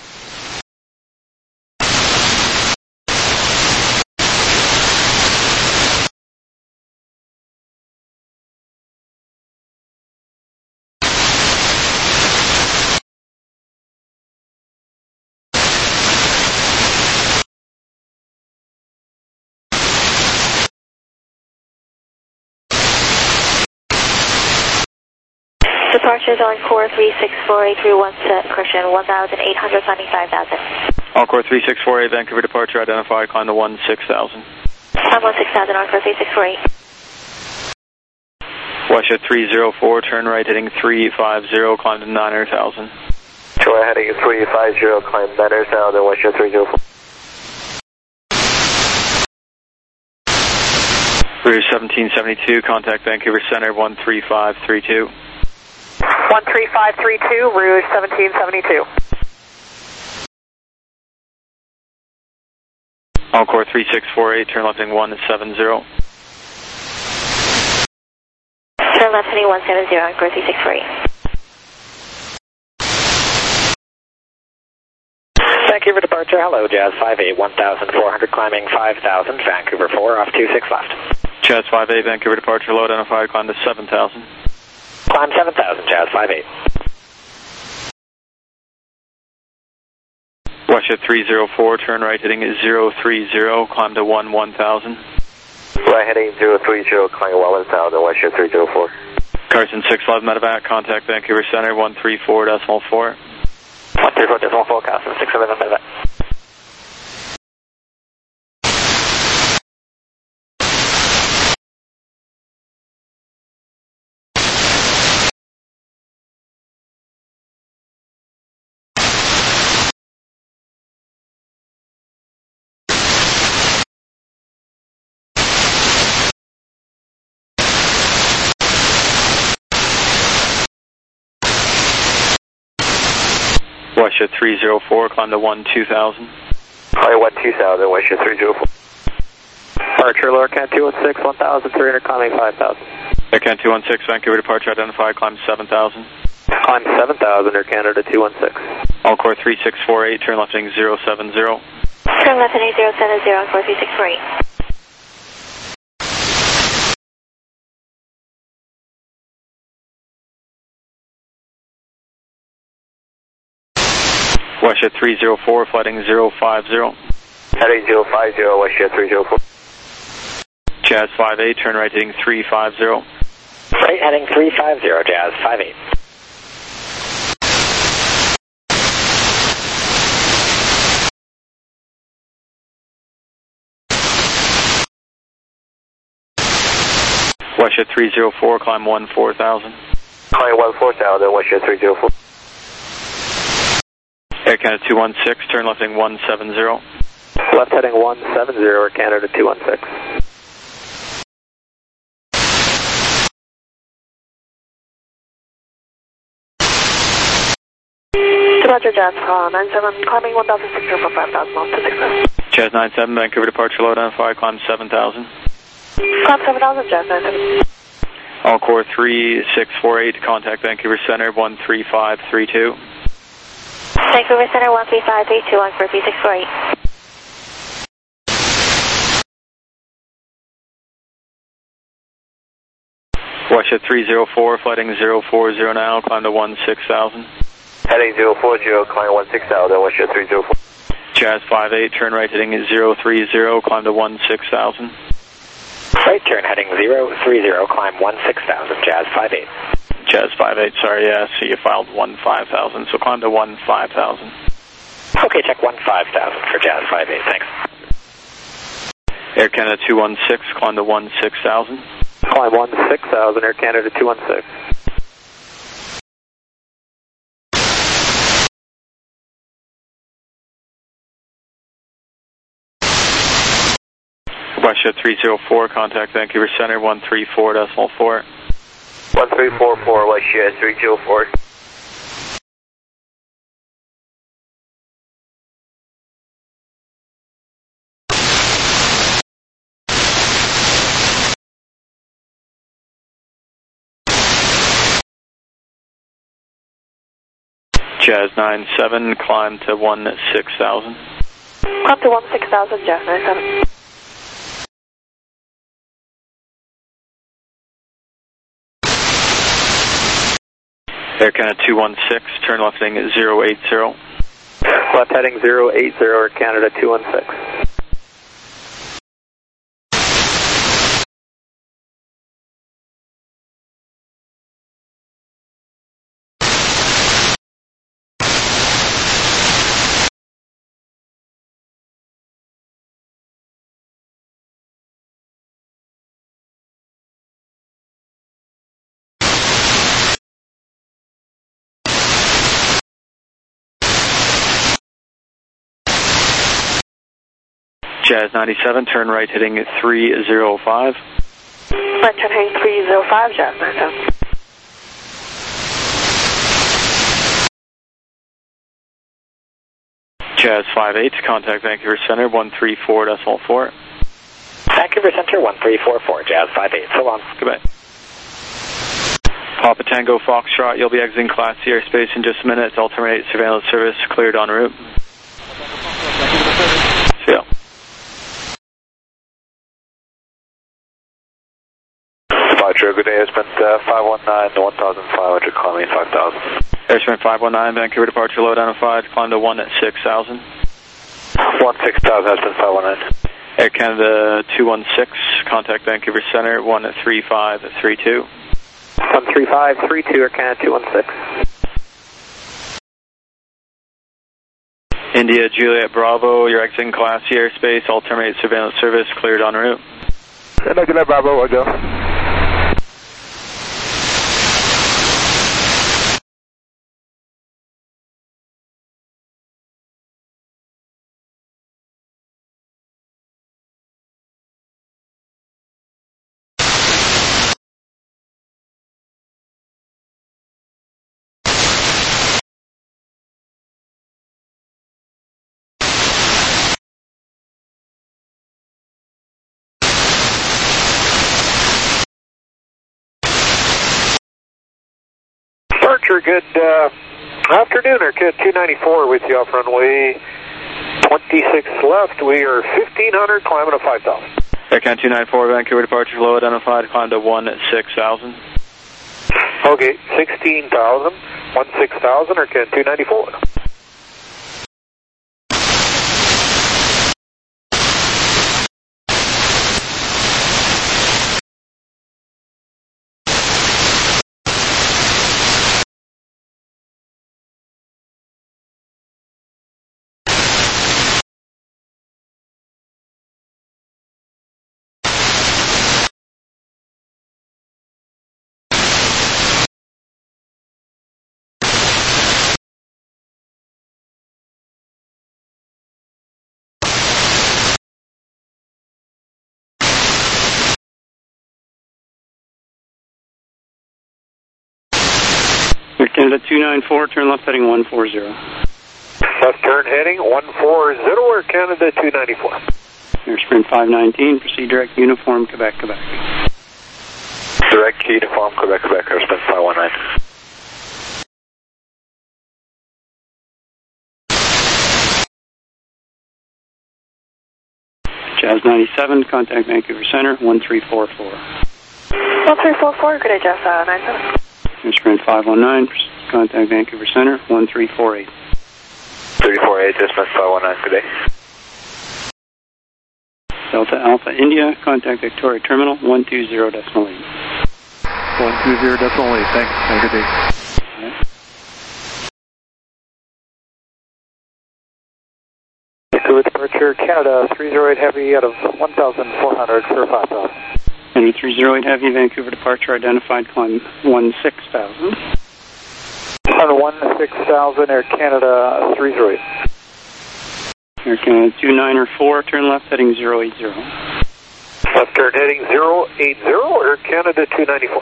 Departures on core three six four eight through one set, correction, one thousand eight hundred, climbing five thousand. On core three six four eight, Vancouver departure, identified, climb to one six thousand. Climb one six thousand on core three six four eight. Westjet three zero four, turn right heading three five zero, climb to nine hundred thousand. Troy heading three five zero, climb nine hundred thousand, Westjet three zero four. Rouge seventeen seventy-two, contact Vancouver Center one three five three two. one three five three two, Rouge seventeen seventy-two. On core three six four eight, turn left heading one seven zero. Turn left heading one seven zero on core three six four eight. Vancouver departure, hello, Jazz five eight, one thousand four hundred, climbing five thousand, Vancouver four, off two six left. Jazz five eight, Vancouver departure, low identified, climb to seven thousand. Climb seven thousand, Jazz five eight. Westjet three zero four, turn right heading zero three zero, climb to one one thousand. Right heading zero three zero, climb one one thousand, Westjet three zero four. Carson six eleven medevac, contact Vancouver Center one three four decimal four. one three four decimal four, Carson six eleven medevac. Westjet three zero four, climb to one two thousand. Climb one two thousand, Westjet three zero four. Departure, Lorcan two one six, one thousand three hundred, climbing five thousand. Lorcan two one six, Vancouver departure identified, climb seven thousand. Climb seven thousand, Air Canada two one six. All core three six four eight, turn left heading zero seven zero. Turn left heading zero seven zero on core three six four eight. Westjet three zero four, flighting zero five zero. Heading zero five zero, Westjet three zero four. Jazz five eight, turn right heading three five zero. Right heading three five zero, Jazz five eight. Westjet three zero four, climb one four thousand. Climb one four thousand, Westjet three zero four. Air Canada two one six, turn left heading one seven zero. Left heading one seven zero, Air Canada two one six. Departure Jazz, uh, nine seven, climbing one thousand six hundred for five thousand, on two six left. Jazz nine seven, Vancouver departure, low identified, climb seven thousand. Climb seven thousand, Jazz nine seven. All core three six four eight, contact Vancouver Center one three five three two. Vancouver Center one three five three two on core three six four eight. Westjet three zero four, flighting zero four zero now, climb to one six thousand. Heading zero four zero, climb one six thousand, Westjet three zero four. Jazz five eight, turn right heading zero three zero, climb to one six thousand. Right turn heading zero three zero, climb one six thousand, Jazz five eight. Jazz five eight, sorry, yeah, so you filed one five thousand, so climb to one five thousand. Okay, check one five thousand for Jazz five eight, thanks. Air Canada two one six, climb to one six thousand. Climb one six thousand, Air Canada two one six. Westjet three zero four, contact Vancouver Center one three four decimal four. one three four four, Westjet three zero four. Jazz nine seven, climb to one six thousand. Climb to one six thousand, Jazz nine seven. Air Canada two one six, turn left heading zero eight zero. Left heading zero eight zero, Air Canada two one six. Jazz ninety-seven, turn right heading three zero five. Right turn heading three zero five, Jazz nine seven. Jazz five eight, contact Vancouver Center one three four decimal four. Vancouver Center one three four four, Jazz five eight, so long. Goodbye. Papa Tango Foxtrot, you'll be exiting Class C airspace in just a minute. I'll terminate surveillance service, cleared en route. See ya. Departure, good day, Airsprint uh, five one nine, one thousand five hundred, climbing five thousand. Airsprint five one nine, Vancouver departure low identified, climb to one six thousand. one six thousand, Airsprint five one nine. Air Canada two one six, contact Vancouver Center one three five three two. one three five three two, Air Canada two one six. India Juliet Bravo, you're exiting Class C airspace, I'll terminate surveillance service, cleared en route. India Juliet Bravo, Roger. Departure, good uh, afternoon, Air Canada two ninety-four with you off runway twenty-six left. We are fifteen hundred, climbing to five thousand. Air Canada two ninety-four, Vancouver departure low identified, climb to one six thousand. Okay, sixteen thousand, one six thousand, Air Canada two ninety-four. Air Canada two ninety-four, turn left heading one four zero. Left turn heading one four zero, Air Canada two ninety-four. Airsprint five nineteen, proceed direct uniform, Quebec, Quebec. Direct uniform, Quebec, Quebec, Airsprint five one nine. Jazz ninety-seven, contact Vancouver Center one three four four. one three four four, good day, Jazz uh, nine seven. Airsprint five one nine, contact Vancouver Center one three four eight. three four eight, Airsprint five one nine, good day. Delta Alpha India, contact Victoria Terminal one two zero decimal eight. one two zero decimal eight, thanks, have a good day. Air Canada three zero eight Heavy out of one thousand four hundred for five thousand. Canada three zero eight Heavy, Vancouver departure identified, climb one six thousand. On one six thousand, Air Canada three zero eight. Air Canada two niner four, turn left heading zero eight zero. Left turn heading zero eight zero, Air Canada two ninety-four.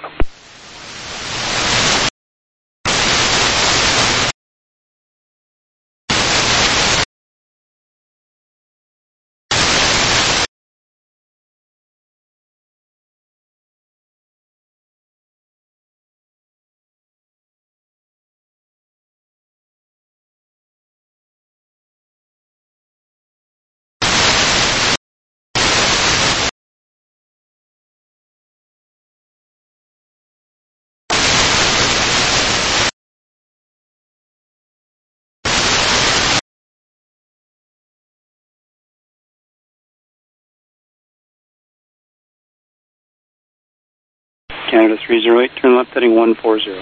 Canada three zero eight, turn left heading one four zero.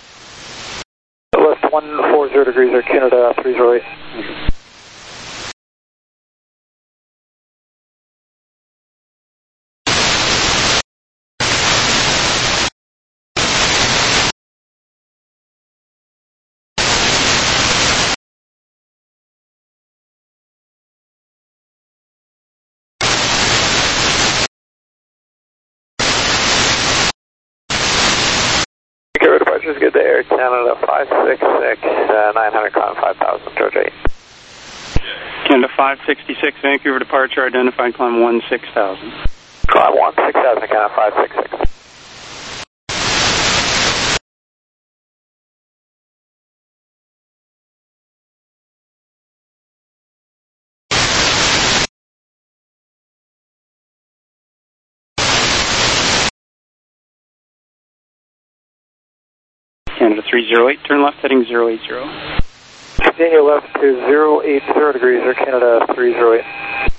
Left one four zero degrees, Air Canada three zero eight. Okay. Departure's good to Air Canada five six six, uh, nine hundred, climb five thousand, Georgia eight. Canada five sixty-six, Vancouver departure identified, climb one six thousand. Climb one six thousand, Canada five six six. Canada three zero eight, turn left heading zero eight zero. Continue left to zero eight zero degrees, Air Canada three zero eight.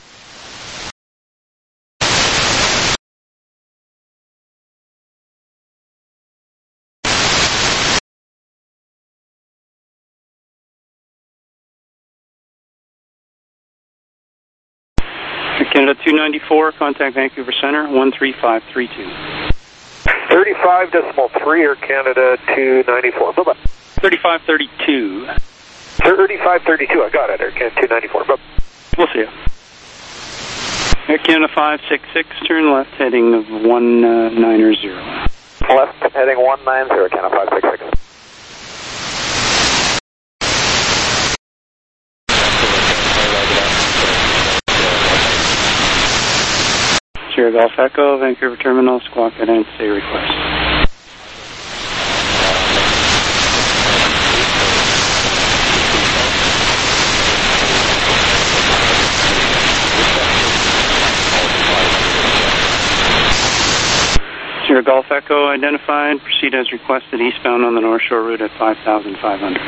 Air Canada two ninety-four, contact Vancouver Center, one three five three two. thirty-five decimal three, Air Canada two ninety-four. Bye-bye. thirty-five thirty-two. thirty-five thirty-two, I got it, Air Canada two ninety-four. Bye. We'll see you. Air Canada five six six, turn left heading of one niner zero. Left heading one nine zero, Canada five six six. Sierra Golf Echo, Vancouver Terminal, squawk at N C A request. Sierra Golf Echo identified, proceed as requested eastbound on the North Shore route at five thousand five hundred.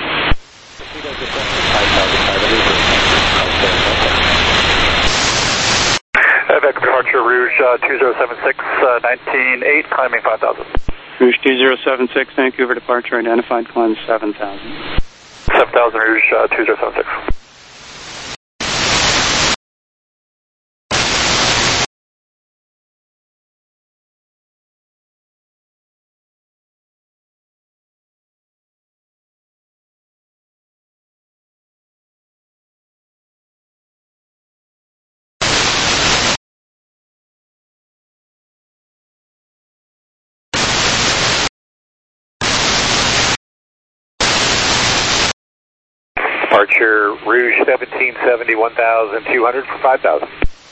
Vector departure Rouge uh, two zero seven six, uh, nineteen eight, climbing five thousand. Rouge two zero seven six, Vancouver departure identified, climb seven thousand. seven thousand Rouge uh, two zero seven six. Departure Rouge seventeen seventy, one thousand two hundred for five thousand.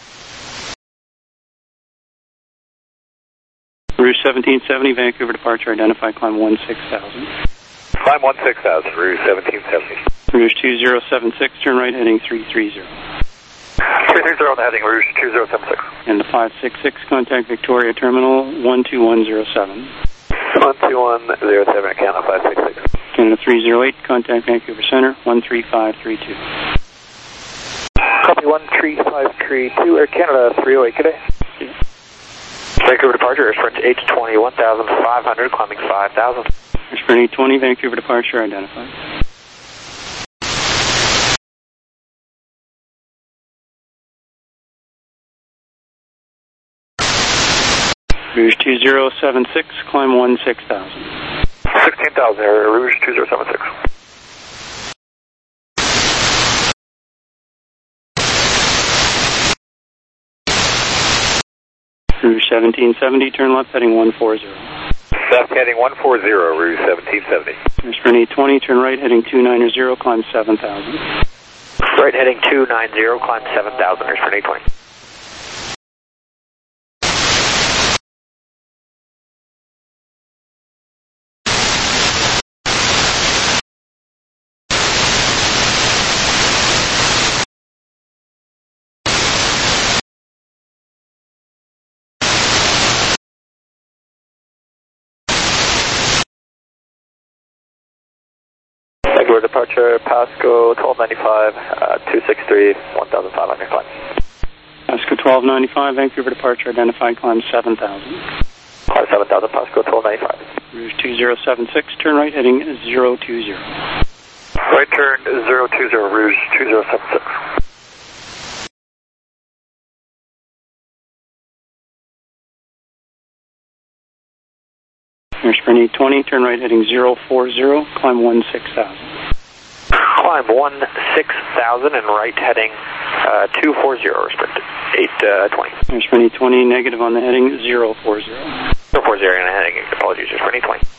Rouge seventeen seventy, Vancouver departure identified, climb one six thousand. Climb one six thousand, Rouge seventeen seventy. Rouge two zero seven six, turn right heading three three zero. three three zero on the heading, Rouge two zero seven six. And the five six six, contact Victoria Terminal, one two one zero seven. one two one zero seven, Canada five six six. Canada three zero eight, contact Vancouver Center, one three five three two. Copy one three five three two, Air Canada three oh eight, good day. Yeah. Vancouver departure, Sprint eight twenty, one thousand five hundred, climbing five thousand. Sprint eight twenty, Vancouver departure identified. Rouge two zero seven six, climb one six thousand. sixteen thousand, area Rouge two zero seven six. Rouge seventeen seventy, turn left heading one forty. Left heading one forty, Rouge seventeen seventy. Sprint eight twenty, turn right heading two ninety, climb seven thousand. Right heading two ninety, climb seven thousand, Sprint eight twenty. Regular departure, Pasco twelve ninety-five, uh, two six three, one thousand five hundred climb. Pasco twelve ninety-five, Vancouver departure, identified, climb seven thousand. Climb seven thousand, Pasco twelve ninety-five. Rouge two zero seven six, turn right heading zero two zero. Right turn zero two zero, Rouge two zero seven six. Sprint eight twenty, turn right heading zero four zero, climb one six thousand. Climb one six thousand and right heading uh, two forty, Sprint eight twenty. Sprint eight twenty, negative on the heading zero four zero. zero four zero and heading, apologies, Sprint eight twenty.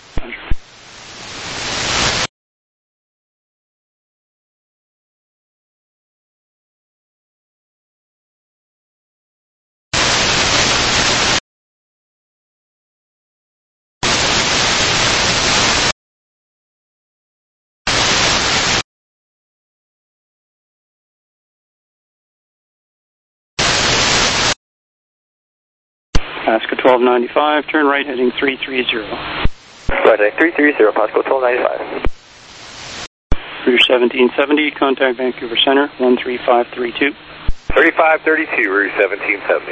Pasco twelve ninety-five, turn right heading three three zero. Right heading three three zero, Pasco twelve ninety-five. Rouge seventeen seventy, contact Vancouver Center, one three five three two. thirty-five thirty-two, Rouge seventeen seventy.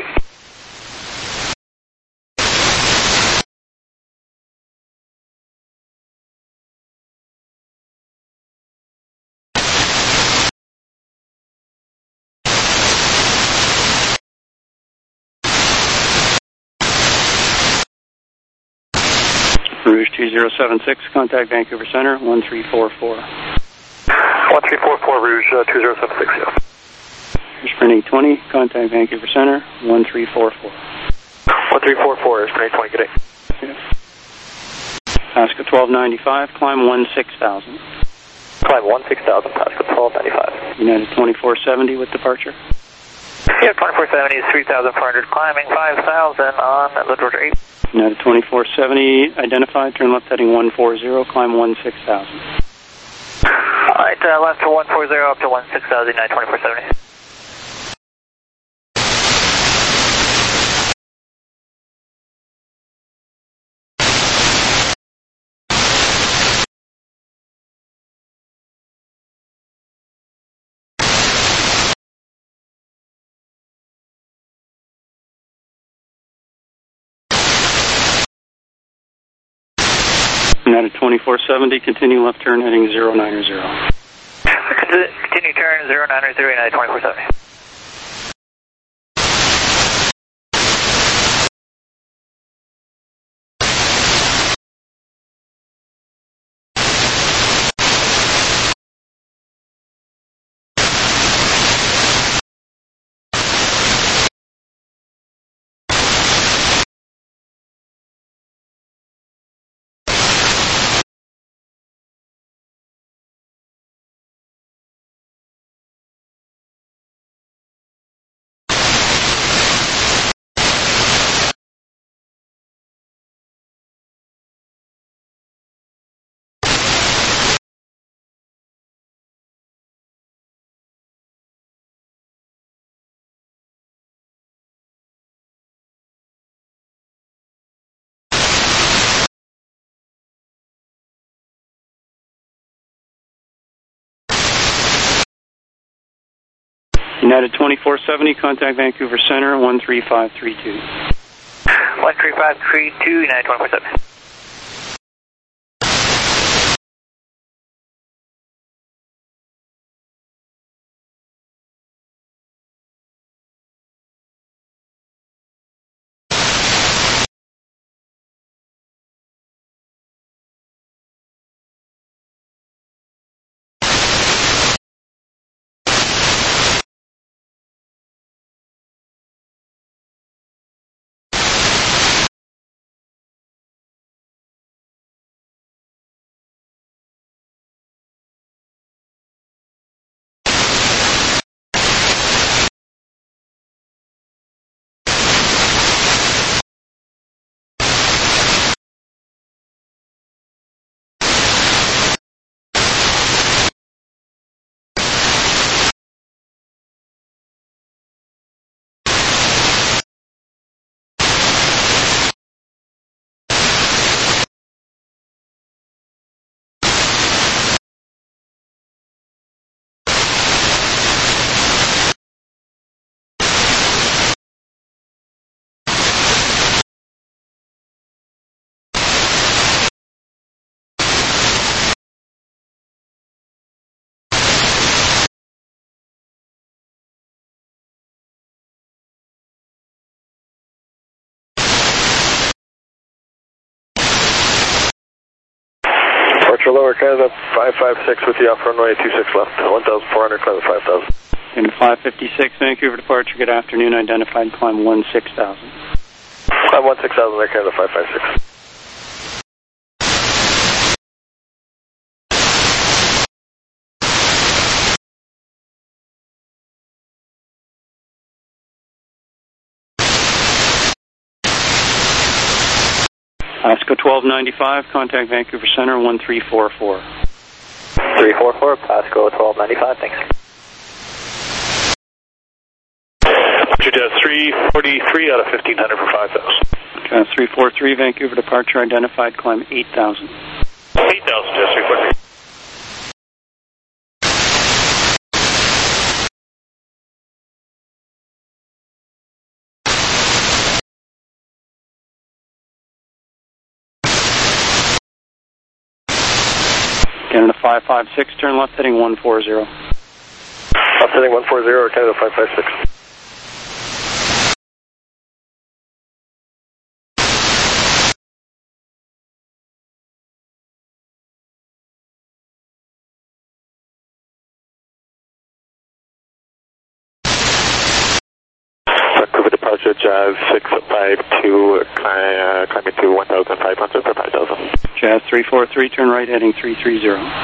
Rouge two zero seven six, contact Vancouver Center, one three four four. one three four four, Rouge uh, two zero seven six, yeah. Sprint eight twenty, contact Vancouver Center, one three four four. one three four four, Sprint eight twenty, good day. Yeah. Pasco twelve ninety-five, climb one six thousand. Climb one six thousand, Pasco twelve ninety-five. United twenty-four seventy with departure. Yeah, twenty-four seventy is three thousand four hundred, climbing five thousand on the Georgia eight. United twenty-four seventy, identified, turn left heading one forty, climb one six thousand. Alright, uh, left to one forty up to one six thousand, United twenty-four seventy. United twenty-four seventy, continue left turn heading zero nine zero. Continue turn zero nine zero, United twenty-four seventy. United twenty-four seventy, contact Vancouver Center, one three five three two. one three five three two, United twenty-four seventy. Departure lower Canada, five five six with you off runway two six left, one thousand four hundred, climb five thousand. And five fifty-six, Vancouver departure, good afternoon, identified climb one six thousand. Climb one six thousand, Air Canada five five six. Pasco twelve ninety-five, contact Vancouver Center one three four four. three four four, Pasco twelve ninety-five, thanks. Jazz three forty-three out of fifteen hundred for five thousand. Jazz three forty-three, Vancouver departure, identified climb eight thousand. eight thousand, Jazz three forty-three. Canada five five six, turn left heading one forty. Left heading one forty, Canada five five six. Vancouver departure, Jazz six five two, uh, climbing to one thousand five hundred for five thousand. Jazz three forty-three, turn right heading three thirty.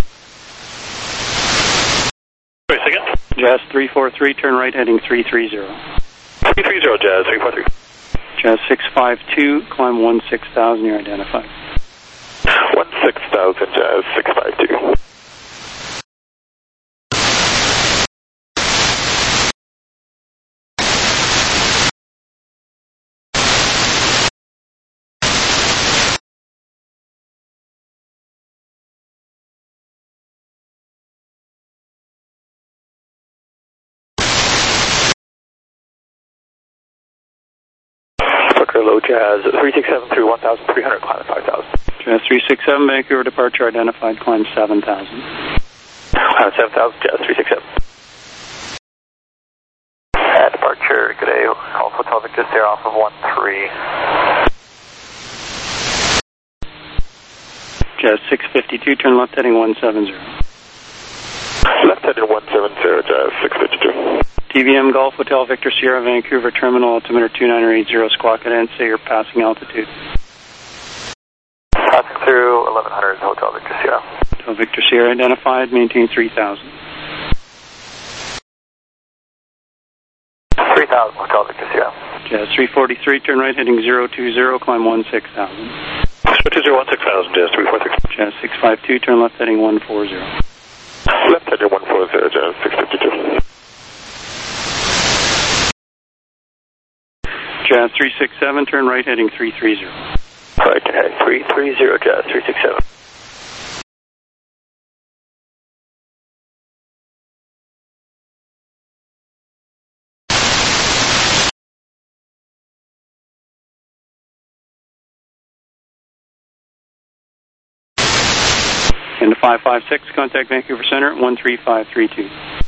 Wait a second. Jazz three forty-three, turn right heading three thirty. three thirty, Jazz three forty-three. Jazz six five two, climb one six thousand, you're identified. one six thousand, Jazz six five two. Low Jazz three six seven through one thousand three hundred, climb five thousand. Jazz three six seven, Vancouver departure, identified climb seven thousand. Climb seven thousand, Jazz three six seven. At departure, good day, Alpha Hotel Victor Sierra off of one three. Jazz six fifty-two, turn left heading one seventy. Left heading one seventy, Jazz six fifty-two. T V M Golf Hotel Victor Sierra, Vancouver Terminal, altimeter two nine eight zero, squawk and say your passing altitude. Passing through eleven hundred, Hotel Victor Sierra. Hotel Victor Sierra identified, maintain three thousand. three thousand, Hotel Victor Sierra. Jazz three forty-three, turn right heading zero two zero, climb one six thousand. two zero one six thousand, Jazz three forty-three. Jazz six five two, turn left heading one forty. Left heading one forty, Jazz six fifty-two. Jazz three six seven, turn right heading three thirty. Right heading three thirty, Jazz three six seven. Into five five six, contact Vancouver Center, one three five three two.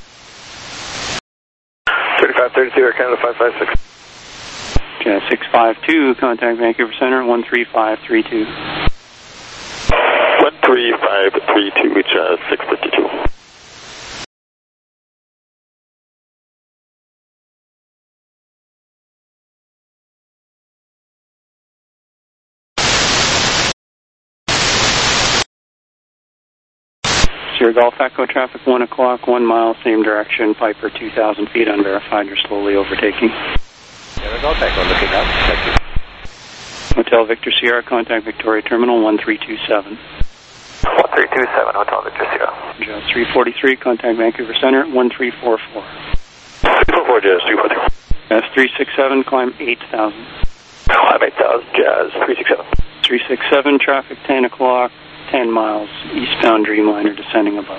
thirty-five thirty-two, Air Canada five five six. Jazz six five two, contact Vancouver Center, one three five three two. one three five three two, Jazz six fifty-two. Sierra Golf Echo traffic one o'clock, one mile, same direction, Piper two thousand feet, unverified, you're slowly overtaking. Sierra Golf Echo looking up, thank you. Hotel Victor Sierra, contact Victoria Terminal one three two seven. one three two seven, Hotel Victor Sierra. Jazz three forty-three, contact Vancouver Center, one three four four. three four four, Jazz three forty-three. Jazz three six seven, climb eight thousand. Climb eight thousand, Jazz three six seven. three six seven, traffic ten o'clock, ten miles, eastbound Dreamliner descending above.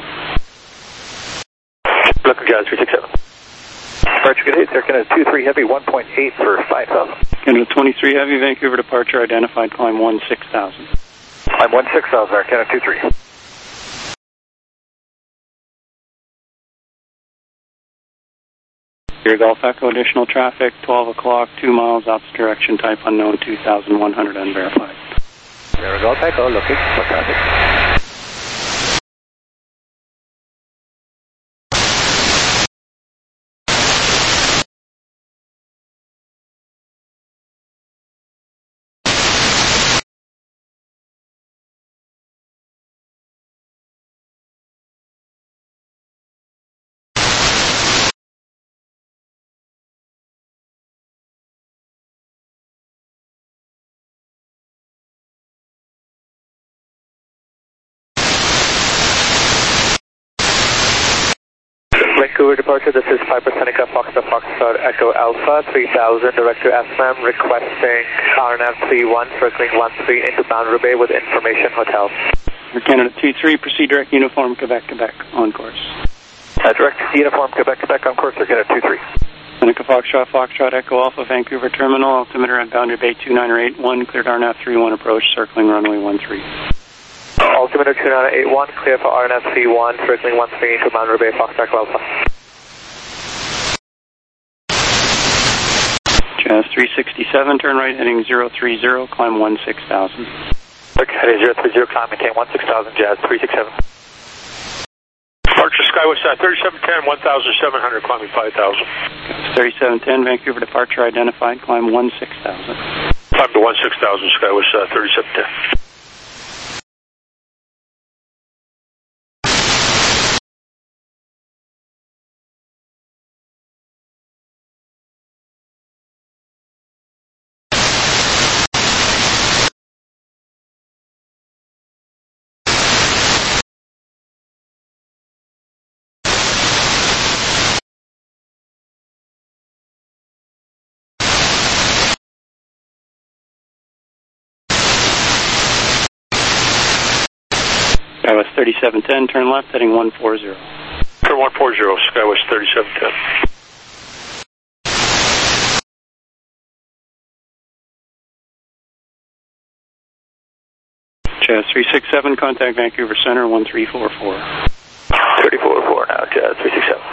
Looking, Jazz three six seven. Departure good eight, Air Canada two three Heavy, one point eight for five thousand. Canada twenty-three Heavy, Vancouver departure, identified climb one six thousand. Climb one six thousand, Air Canada two three. Sierra Golf Echo, additional traffic, twelve o'clock, two miles, opposite direction, type unknown, two thousand one hundred, unverified. Sierra Golf Echo looking for traffic. Vancouver departure, this is Piper Seneca, Foxtrot, Foxtrot, Echo Alpha, three thousand, direct to S M M, requesting R N F three one, circling one three into Boundary Bay with information hotel. Air Canada two three, proceed direct uniform, Quebec, Quebec, on course. Uh, direct uniform, Quebec, Quebec, on course, Air Canada two three. Seneca, Foxtrot, Foxtrot, Echo Alpha, Vancouver Terminal, altimeter at Boundary Bay two nine eight one, cleared R N F three one approach, circling runway one three. Altimeter two nine eight one, clear for R N F three one, circling one three into Boundary Bay, Foxtrot, Alpha. Jazz three sixty-seven, turn right heading zero three zero, climb one six thousand. Okay, heading zero three zero, climb maintain one six thousand, Jazz three sixty-seven. Departure Skywest uh, thirty-seven ten, one thousand seven hundred, climbing five thousand. thirty-seven ten, Vancouver departure identified, climb one six thousand. Climb to one six thousand, Skywest uh, thirty-seven ten. Skywest thirty-seven ten, turn left, heading one four zero. Turn one four zero, Skywest thirty-seven ten. Jazz three sixty-seven, contact Vancouver Center, one three four four. three four four now, Jazz three sixty-seven.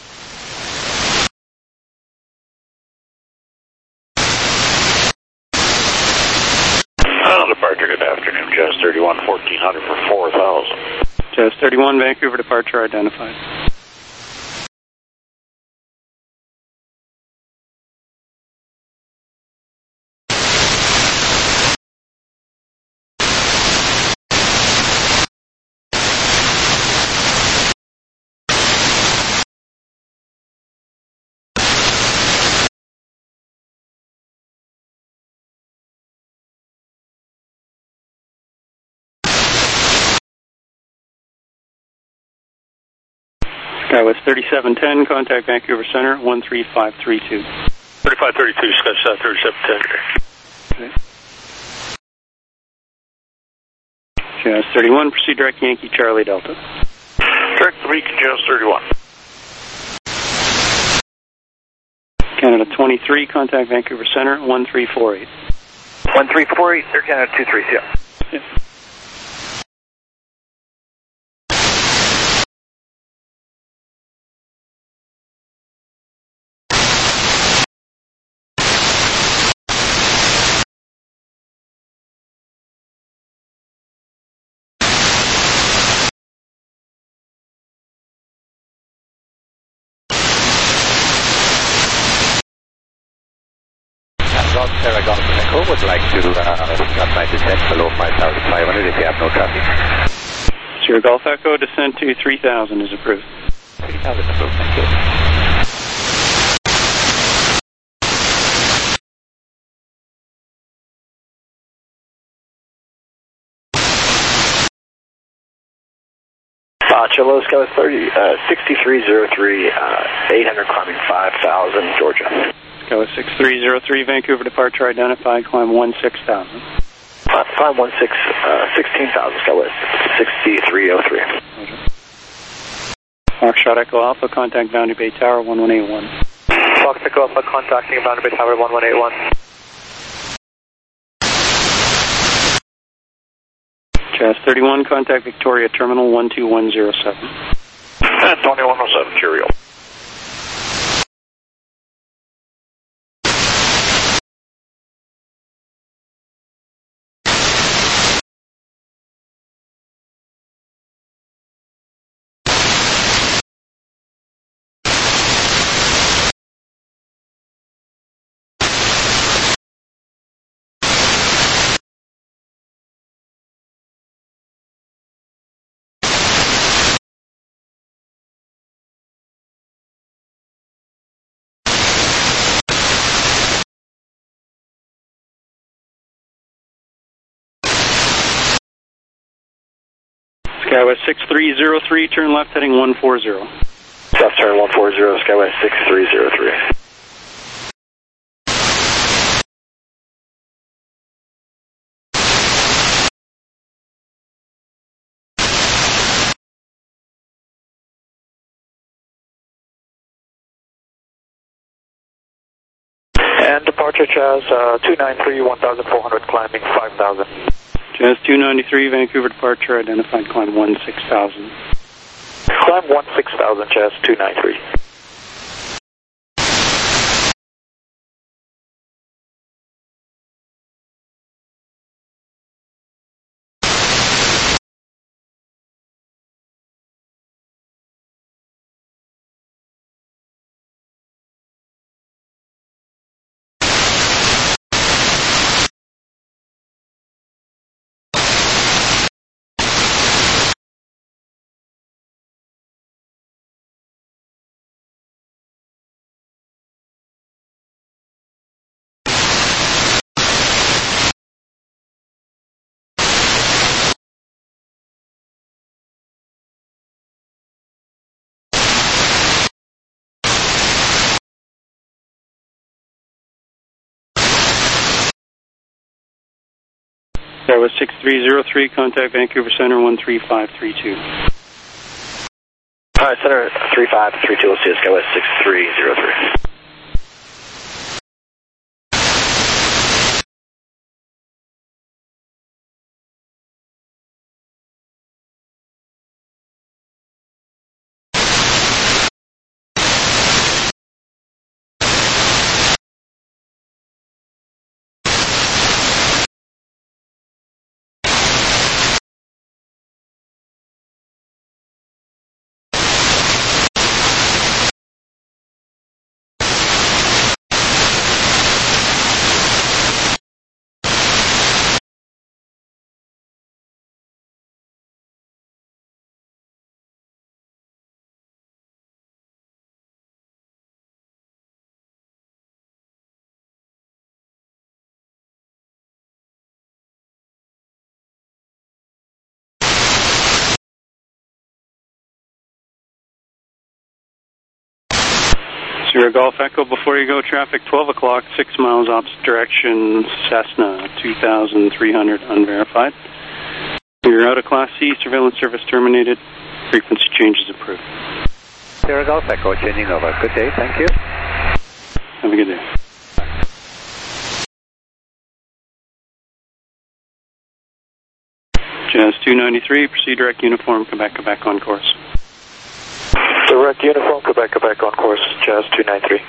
Departure, good afternoon, Jazz thirty-one, fourteen hundred for four thousand. Jazz thirty-one, Vancouver departure identified. Skywest thirty-seven ten, contact Vancouver Center, one three five three two. thirty-five thirty-two, Skywest thirty-seven ten. Okay. Jazz thirty-one, proceed direct Yankee Charlie Delta. Direct to Beacon, Jazz thirty-one. Canada twenty-three, contact Vancouver Center, one three four eight. one three four eight, Air Canada two three, yeah. Yeah. Paragon Echo would like to uh, start my descent below five thousand five hundred if you have no traffic. Sierra Golf Echo, descent to three thousand is approved. three thousand approved, thank you. Uh, Chilo, Skywest thirty, uh, sixty-three oh three, uh, eight hundred climbing five thousand, Georgia. Skywest six three zero three, Vancouver departure identified, climb one six thousand. Uh, climb one six, uh, sixteen thousand, Skywest sixty-three oh three. Foxtrot Echo Alpha, contact Boundary Bay Tower, one one eight one. Fox Echo Alpha, contacting Boundary Bay Tower, one one eight one. Jazz thirty-one, contact Victoria Terminal, one two one zero seven. twenty-one oh seven, Cheerio. Skywest six three zero three, turn left heading one four zero. Left turn one four zero, Skyway six three zero three. And departure Chaz uh, two nine three, one thousand four hundred, climbing five thousand. Chaz two ninety-three, Vancouver departure, identified climb one six thousand. Climb one six thousand, Chaz two nine three. That was six three zero three, contact Vancouver Center one three five three two. Alright, Center three five three two, let's see, Skyway six three zero three. Sierra Golf Echo, before you go, traffic twelve o'clock, six miles opposite direction, Cessna two thousand three hundred, unverified. You're out of Class C, surveillance service terminated, frequency changes approved. Sierra Golf Echo, changing over. Good day, thank you. Have a good day. Jazz two ninety-three, proceed direct uniform, Quebec, Quebec on course. Direct uniform, Quebec, Quebec on course, Jazz two ninety-three.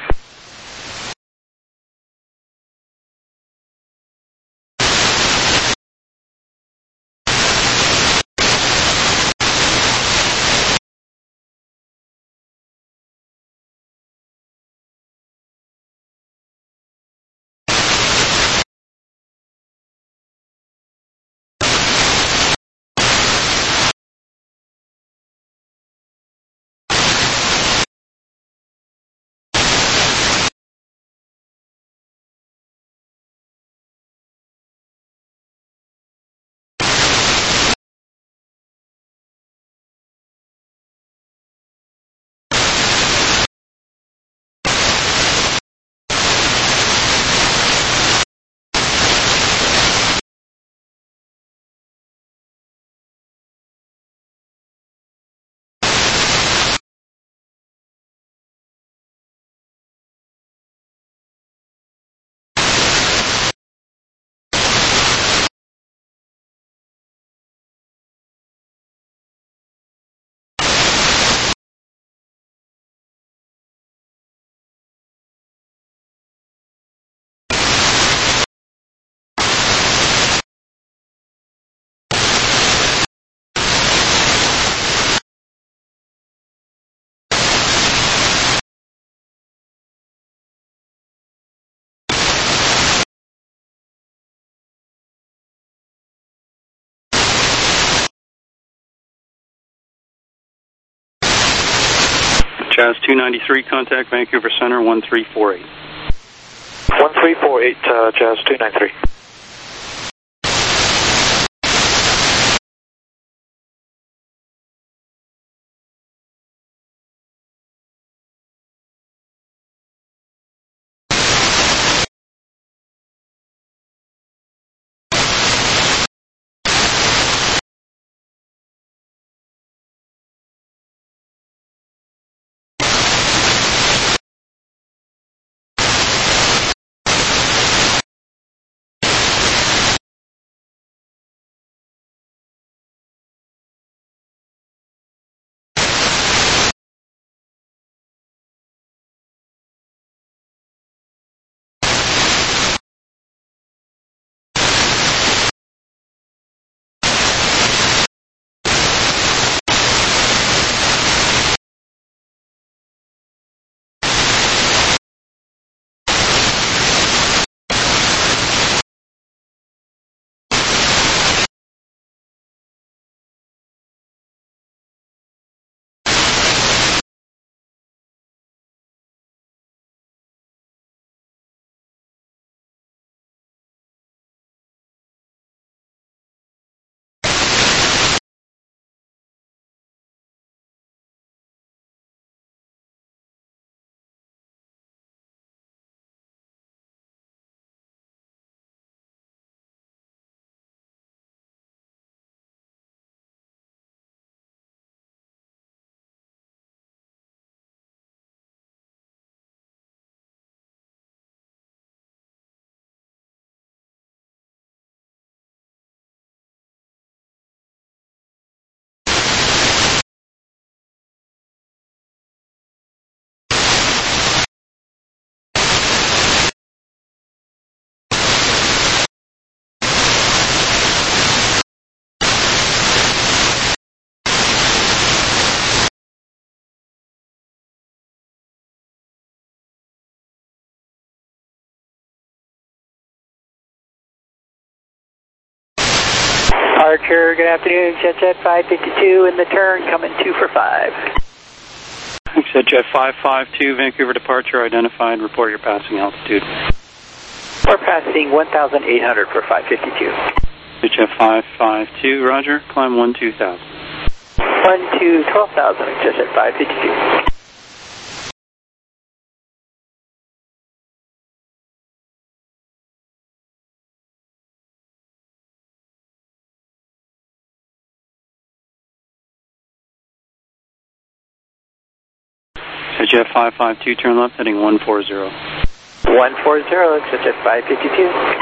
Jazz two ninety-three, contact Vancouver Center one three four eight. one three four eight, uh, Jazz two ninety-three. Departure, good afternoon, JetJet five fifty-two in the turn, coming two for five. JetJet five five two, Vancouver departure identified, report your passing altitude. We're passing one thousand eight hundred for five fifty-two. JetJet five five two, roger, climb one two thousand. one two twelve thousand, JetJet five fifty-two. JetJet five five two, turn left, heading one four zero. one four zero, JetJet five fifty-two.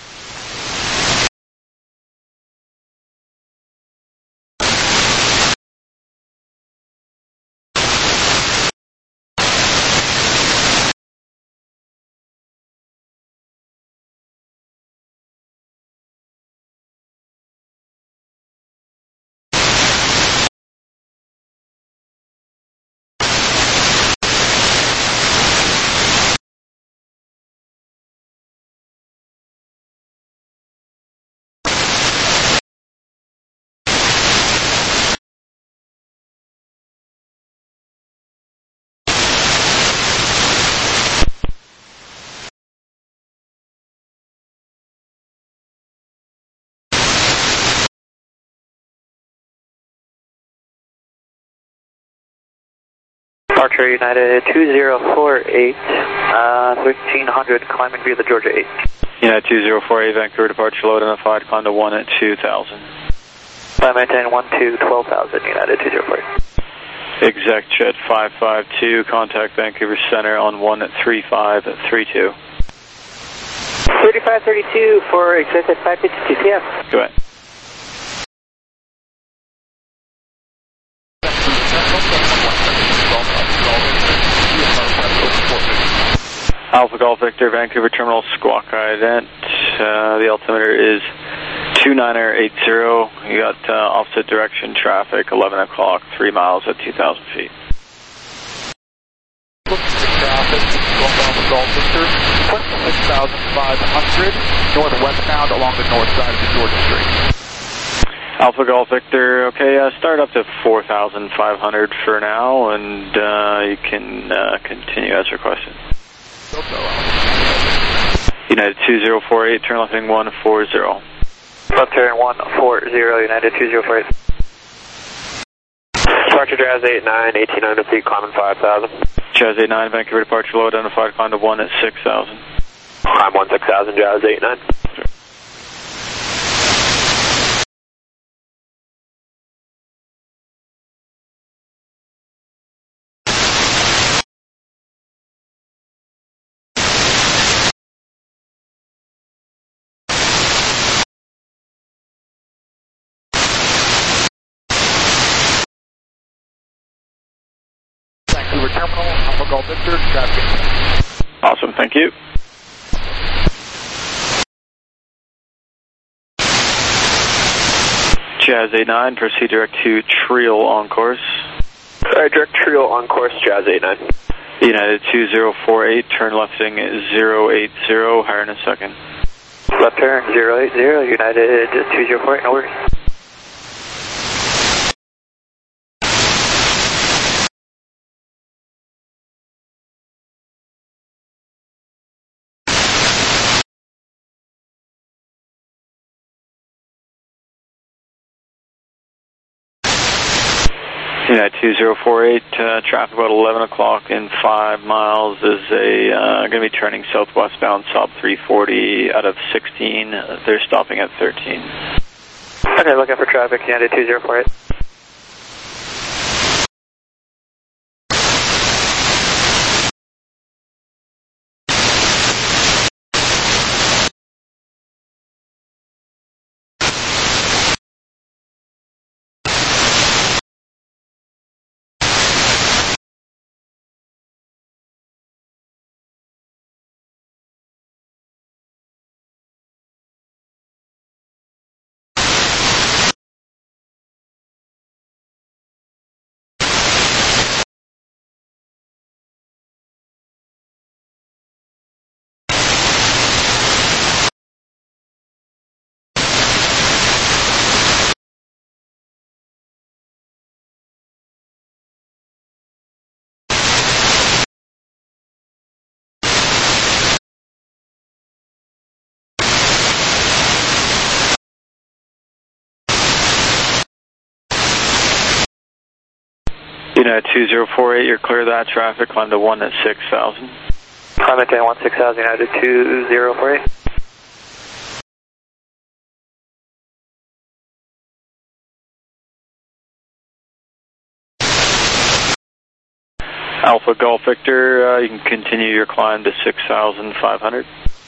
Departure United two zero four eight, uh, thirteen hundred, climbing via the Georgia eight. United two zero four eight, Vancouver departure, low identified, climb to one at two thousand. Climb maintain one two twelve thousand, United two zero four eight. Exec Jet five five two, contact Vancouver Center on one at three five three two. thirty-five thirty-two for Exec Jet five fifty-two, C F. Go ahead. Alpha Golf Victor, Vancouver Terminal, squawk ident. Uh, the altimeter is two niner eight zero. You got uh, opposite direction traffic, eleven o'clock, three miles at two thousand feet. Traffic going down the Golf Victor, six thousand five hundred, northwestbound along the north side of the Georgia Street. Alpha Golf Victor, okay, uh, start up to four thousand five hundred for now, and uh, you can uh, continue as requested. United two zero four eight, turn left heading one four zero. Left turn one four zero, United two zero four eight. Departure Jazz eight nine, eighteen hundred feet, climbing five thousand. Jazz eight nine, Vancouver departure, low identified, climb to one at six thousand. Climb one six thousand, Jazz eight nine. Sure. Vancouver Terminal, Alpha Golf Victor, traffic. Awesome, thank you. Jazz eight nine, proceed direct to Triel on course. Alright, direct Triel on course, Jazz eight nine. United two zero four eight, turn left heading zero eight zero, higher in a second. Left turn zero eight zero, United two zero four eight, no worries. United two zero four eight, uh, traffic about eleven o'clock in five miles is a, uh, going to be turning southwestbound, Saab three forty out of sixteen. They're stopping at thirteen. Okay, looking for traffic, United two zero four eight. United two zero four eight, you're clear of that traffic, climb to one at six thousand. Climb at one six thousand, United two zero four eight. Alpha Golf Victor, uh, you can continue your climb to six thousand five hundred.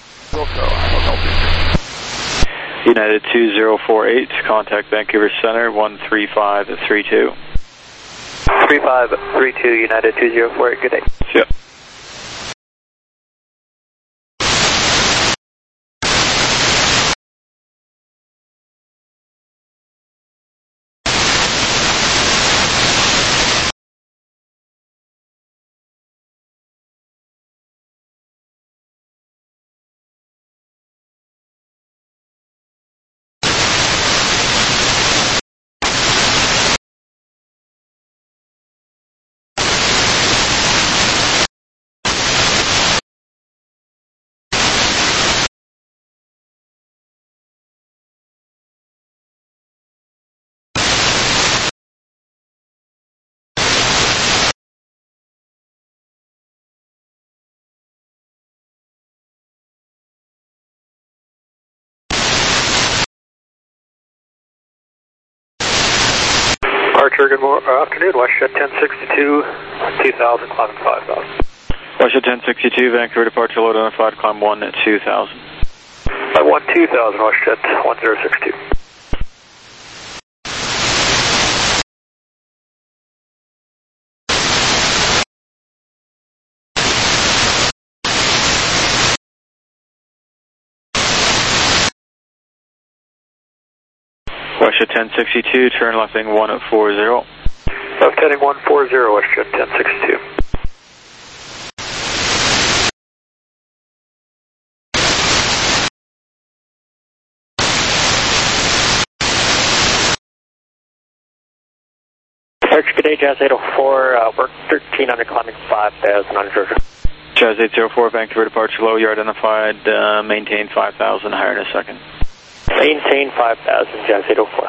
United two zero four eight, contact Vancouver Center, one three five three two. three five three two, United two zero four eight, good day. Yep. Departure, good morning, uh, afternoon, WestJet ten sixty-two, two thousand, climbing five thousand. WestJet ten sixty-two, Vancouver departure, load identified, climb one at two thousand. Climb one two thousand, WestJet one zero six two. WestJet ten sixty-two, turn left heading one at four zero. Left heading one four zero, WestJet ten sixty-two. Departure, good day, Jazz eight oh four, uh, we're thirteen hundred, climbing five thousand on Georgia. Jazz eight oh four, Vancouver departure low, you're identified, uh, maintain five thousand, higher in a second. Maintain five thousand, Jazz eight oh four.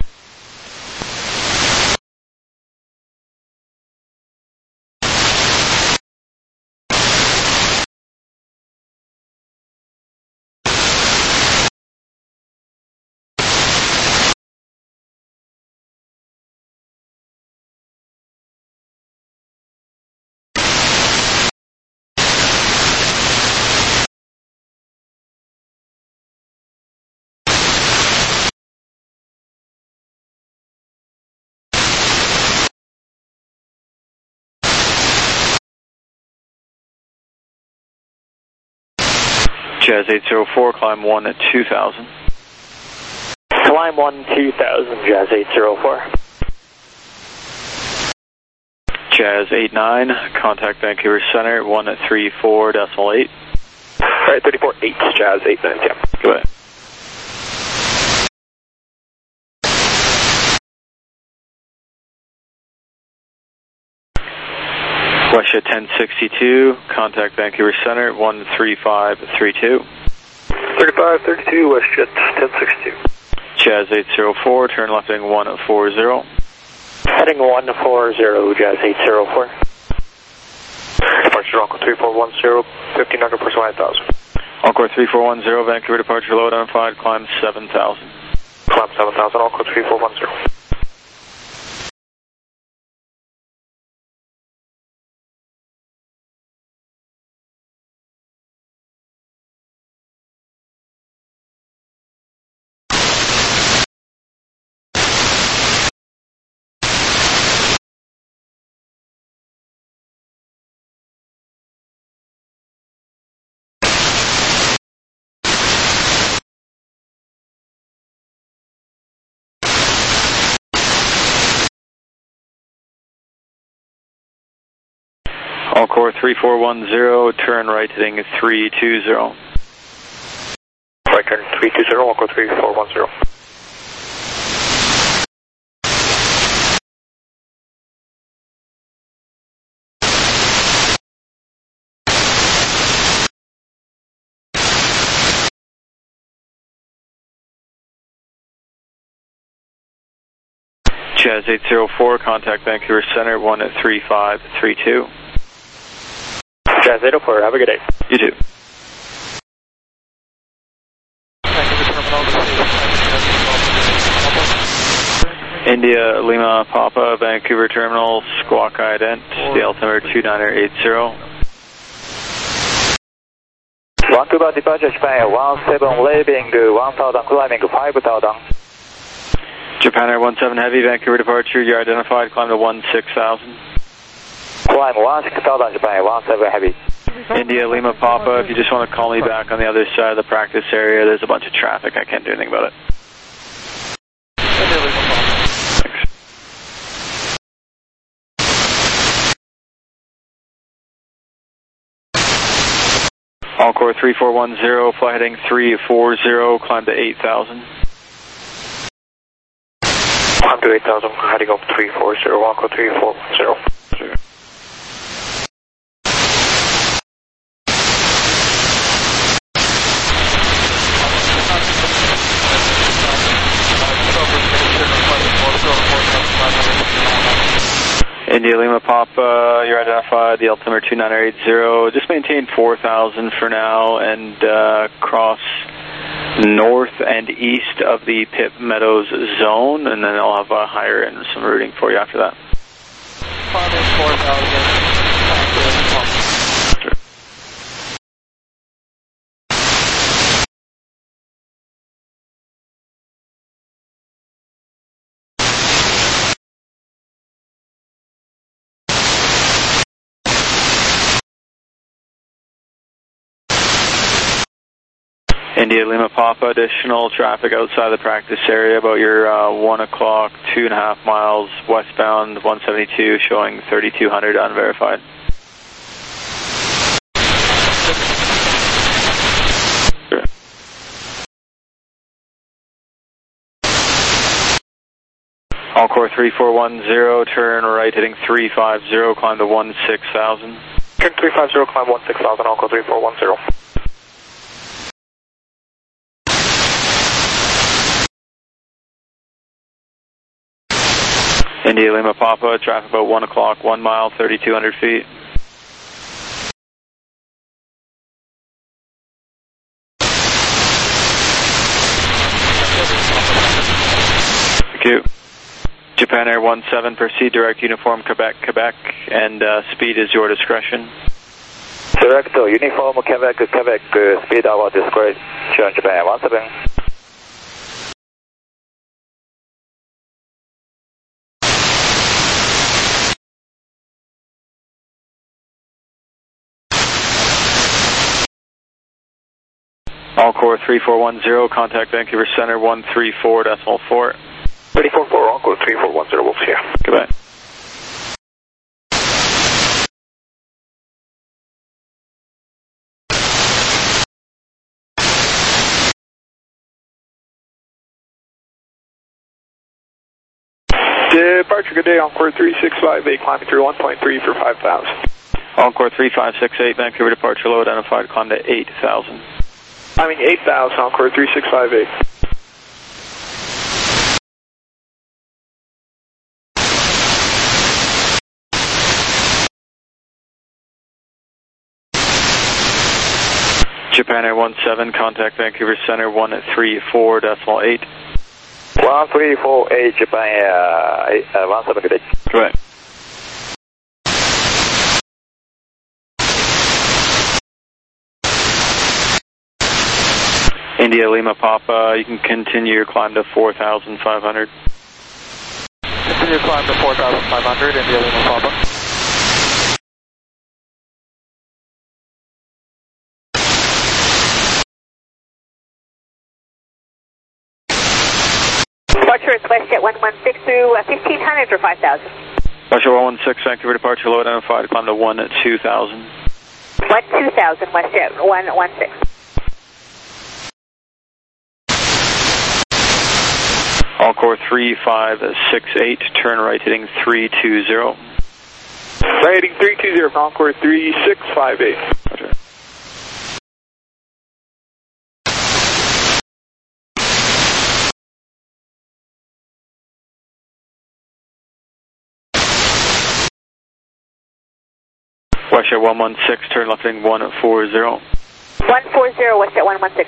Jazz eight oh four, climb one at two thousand. Climb one two thousand, Jazz eight oh four. Jazz eight nine, contact Vancouver Center, one at three four decimal eight. Alright, thirty-four eight, Jazz eight nine, yeah. Go ahead. WestJet ten sixty-two, contact Vancouver Center, one three five three two. thirty-five thirty-two, WestJet ten sixty-two. Jazz eight oh four, turn left heading one at four zero. Heading one four zero, Jazz eight oh four. Departure Encore three four one zero, fifteen hundred for five thousand. Encore three four one zero, Vancouver departure low identified, climb seven thousand. Climb seven thousand, Encore three four one zero. Encore three four one zero, turn right heading three two zero. Right turn three two zero, Encore three four one zero. Jazz eight zero four, contact Vancouver Center one at three five three two. Jazz eight zero four, have a good day. You too. India Lima Papa, Vancouver Terminal, squawk ident, the altimeter two nine eight zero. Vancouver departure Japan one seven leaving one thousand climbing five thousand. Japan Air one seven Heavy, Vancouver departure, you're identified, climb to one six thousand. Climb one six thousand Japan one seven Heavy. India Lima Papa, if you just want to call me back on the other side of the practice area, there's a bunch of traffic, I can't do anything about it. Encore three four one zero, fly heading three four zero, climb to eight thousand. Climb to eight thousand, heading up three four zero, Encore three four zero. Sure. India Lima Papa, you're identified, the altimeter two nine eight zero. Just maintain four thousand for now and uh, cross north and east of the Pip Meadows zone, and then I'll have a higher and some routing for you after that. four thousand. India Lima Papa, additional traffic outside the practice area, about your uh, one o'clock, two and a half miles westbound, one seventy-two, showing thirty-two hundred unverified. Sure. Encore three four one zero, turn right heading three five zero, climb to one six thousand. Turn three five zero, climb one six thousand, Encore three four one zero. India Lima Papa, traffic about one o'clock, one mile, thirty-two hundred feet. Thank you. Japan Air one seven, proceed direct uniform Quebec, Quebec, and uh, speed is your discretion. Direct uniform Quebec, Quebec, uh, speed our discretion, Japan Air one seven. Encore three four one zero, contact Vancouver Center one three four decimal four. three four four, Encore three four one zero, Wolf here. Goodbye. Departure, good day, Encore three six five eight, climbing through one point three for five thousand. Encore three five six eight, Vancouver departure low identified, climb to eight thousand. Climbing eight thousand, Encore three six five eight. Japan Air one seven, contact Vancouver Center one at three four decimal eight. one three four eight, Japan Air uh, one seven, good day. Right. India Lima Papa, you can continue your climb to four thousand five hundred. Continue climb to four thousand five hundred, India Lima Papa. Departure request at one one six through fifteen hundred for five thousand. Departure one one six, Vancouver departure low identified, climb to one at two thousand. one two thousand, WestJet one one six. Encore three five six eight, turn right heading three two zero. Right heading three two zero, Encore three six five eight. Roger. WestJet one one six, turn left heading one four zero. one four zero, WestJet one one six.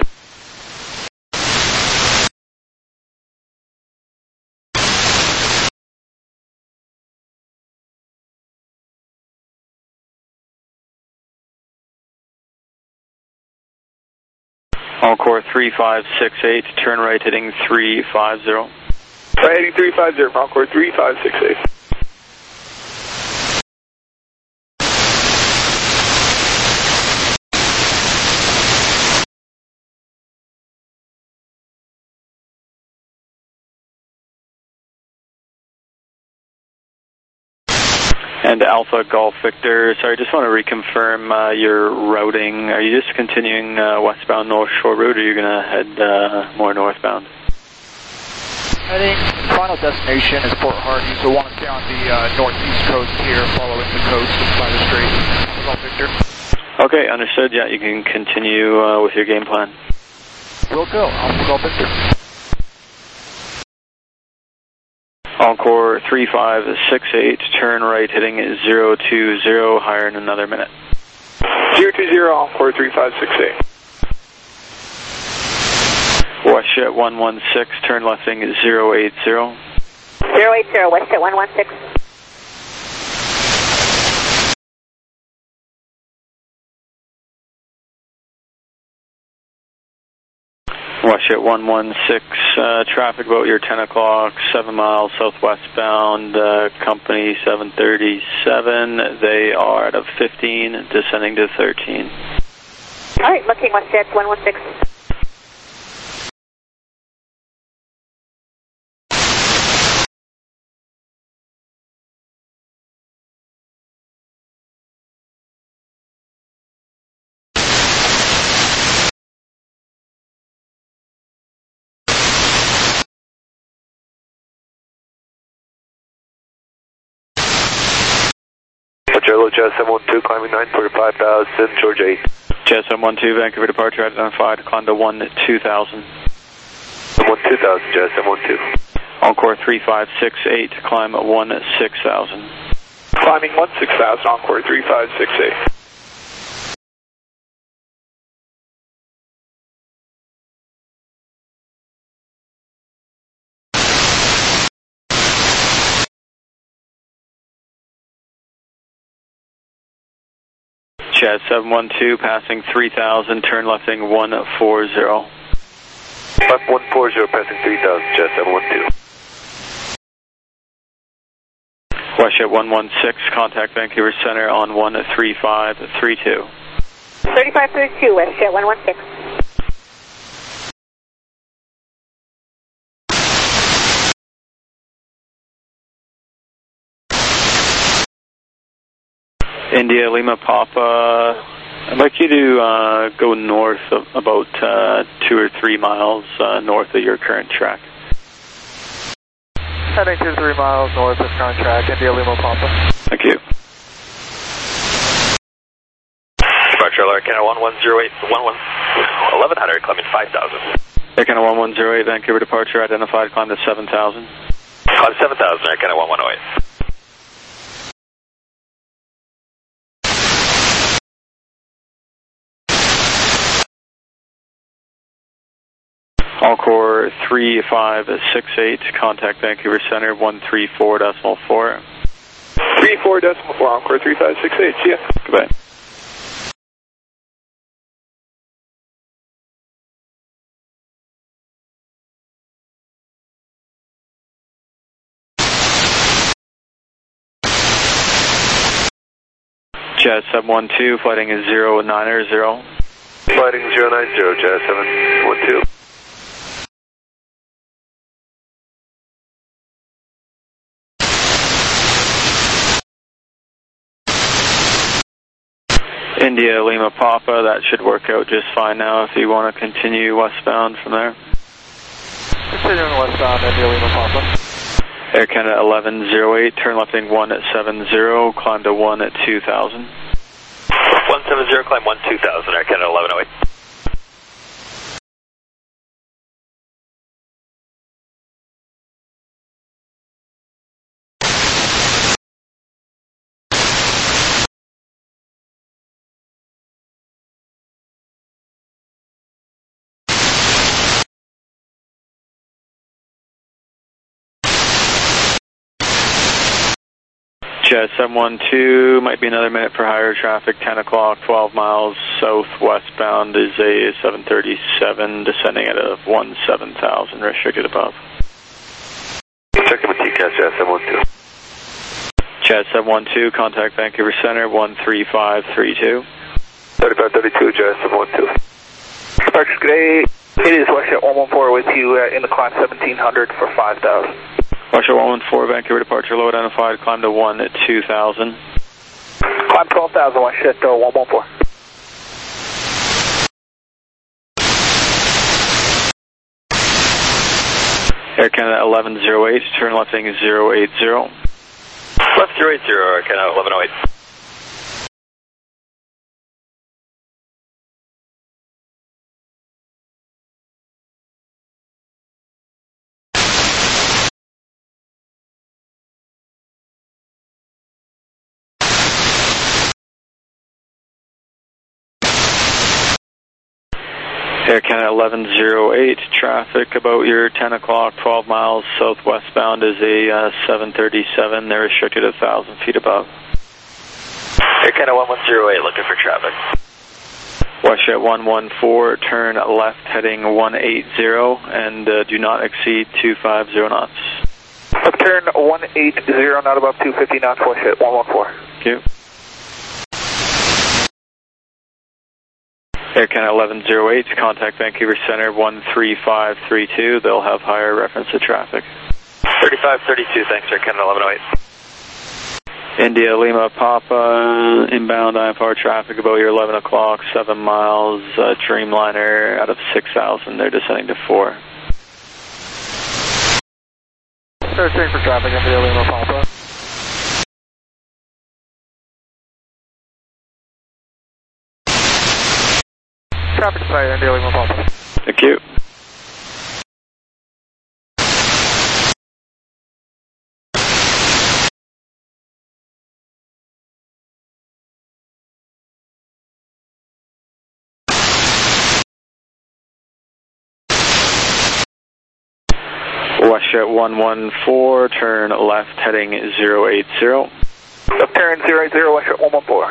Encore three five six eight, turn right heading three five zero. Right heading three five zero, Encore three five six eight. And Alpha Golf Victor, sorry, just want to reconfirm uh, your routing. Are you just continuing uh, westbound North Shore route, or are you going to head uh, more northbound? Heading, final destination is Port Hardy, so want to stay on the uh, northeast coast here, following the coast by the strait. Alpha Golf Victor. Okay, understood. Yeah, you can continue uh, with your game plan. Will do. Alpha Golf Victor. Encore three five six eight, turn right heading zero two zero, higher in another minute. zero two zero, Encore three five six eight. WestJet one one six, turn left heading zero eight zero. zero eight zero, WestJet one one six. WestJet one one six, uh, traffic about your ten o'clock, seven miles southwestbound, uh, company seven thirty-seven. They are out of fifteen, descending to thirteen. All right, looking WestJet one one six. Jello Jet seven one two, climbing nine forty-five thousand, Georgia eight. Jet seven one two, Vancouver departure identified, climb to one two thousand. one two thousand, Jet seven one two. Encore three five six eight, climb one six thousand. Climbing one six thousand, Encore three five six eight. Jet seven one two, passing three thousand, turn left heading one four zero. Left one four zero, passing three thousand, Jet seven one two. WestJet one one six, contact Vancouver Center on one three five three two. thirty-five thirty-two, WestJet one one six. India Lima Papa, I'd like you to uh, go north of about uh, two or three miles uh, north of your current track. Heading two to three miles north of current track, India Lima Papa. Thank you. Departure Air Canada one one zero eight, eleven hundred, climbing five thousand. Air Canada one one zero eight, Vancouver departure identified, climb to seven thousand. Climb seven thousand, Air Canada one one zero eight. Encore three five six eight, contact Vancouver Center one three four decimal four. three four decimal four, Encore three five six eight, see ya. Goodbye. Jet seven one two, flighting is zero nine zero. Flighting zero nine zero, Jet seven one two. India Lima Papa, that should work out just fine now if you want to continue westbound from there. Continuing westbound, India Lima Papa. Air Canada eleven oh eight, turn left heading one seven zero, climb to one two thousand. one seven zero, climb one two thousand, Air Canada eleven oh eight. Jazz seven one two, might be another minute for higher traffic, ten o'clock, twelve miles southwestbound is a seven thirty-seven, descending at a one seven thousand, restricted above. Checking with T C A S, Jazz seven one two. Jazz seven one two, contact Vancouver Center, one three five three two. thirty-five thirty-two, Jazz seven one two. Departure, good day. It is WestJet one one four with you uh, in the climb seventeen hundred for five thousand. WestJet one one four, Vancouver departure, low identified, climb to one at two thousand. Climb twelve thousand, WestJet uh, one one four. Air Canada eleven oh eight, turn left heading zero eight zero. Left zero eight zero, Air Canada eleven oh eight. Air Canada eleven oh eight, traffic about your ten o'clock, twelve miles southwestbound is a uh, seven thirty-seven, they're restricted at one thousand feet above. Air Canada one one oh eight, looking for traffic. WestJet one one four, turn left heading one eighty and uh, do not exceed two fifty knots. Left turn one eighty, not above two fifty knots, WestJet one one four. Thank you. Air Canada eleven oh eight, contact Vancouver Center one three five three two. They'll have higher reference to traffic. thirty-five thirty-two, thanks, Air Canada eleven oh eight. India Lima Papa, inbound I F R traffic about your eleven o'clock, seven miles, uh, Dreamliner out of six thousand, they're descending to four. Searching for traffic, India Lima Papa. Traffic site, India Lima Papa. Thank you. WestJet one one four, turn left heading zero eight zero. Left turn zero eight zero, WestJet one one four.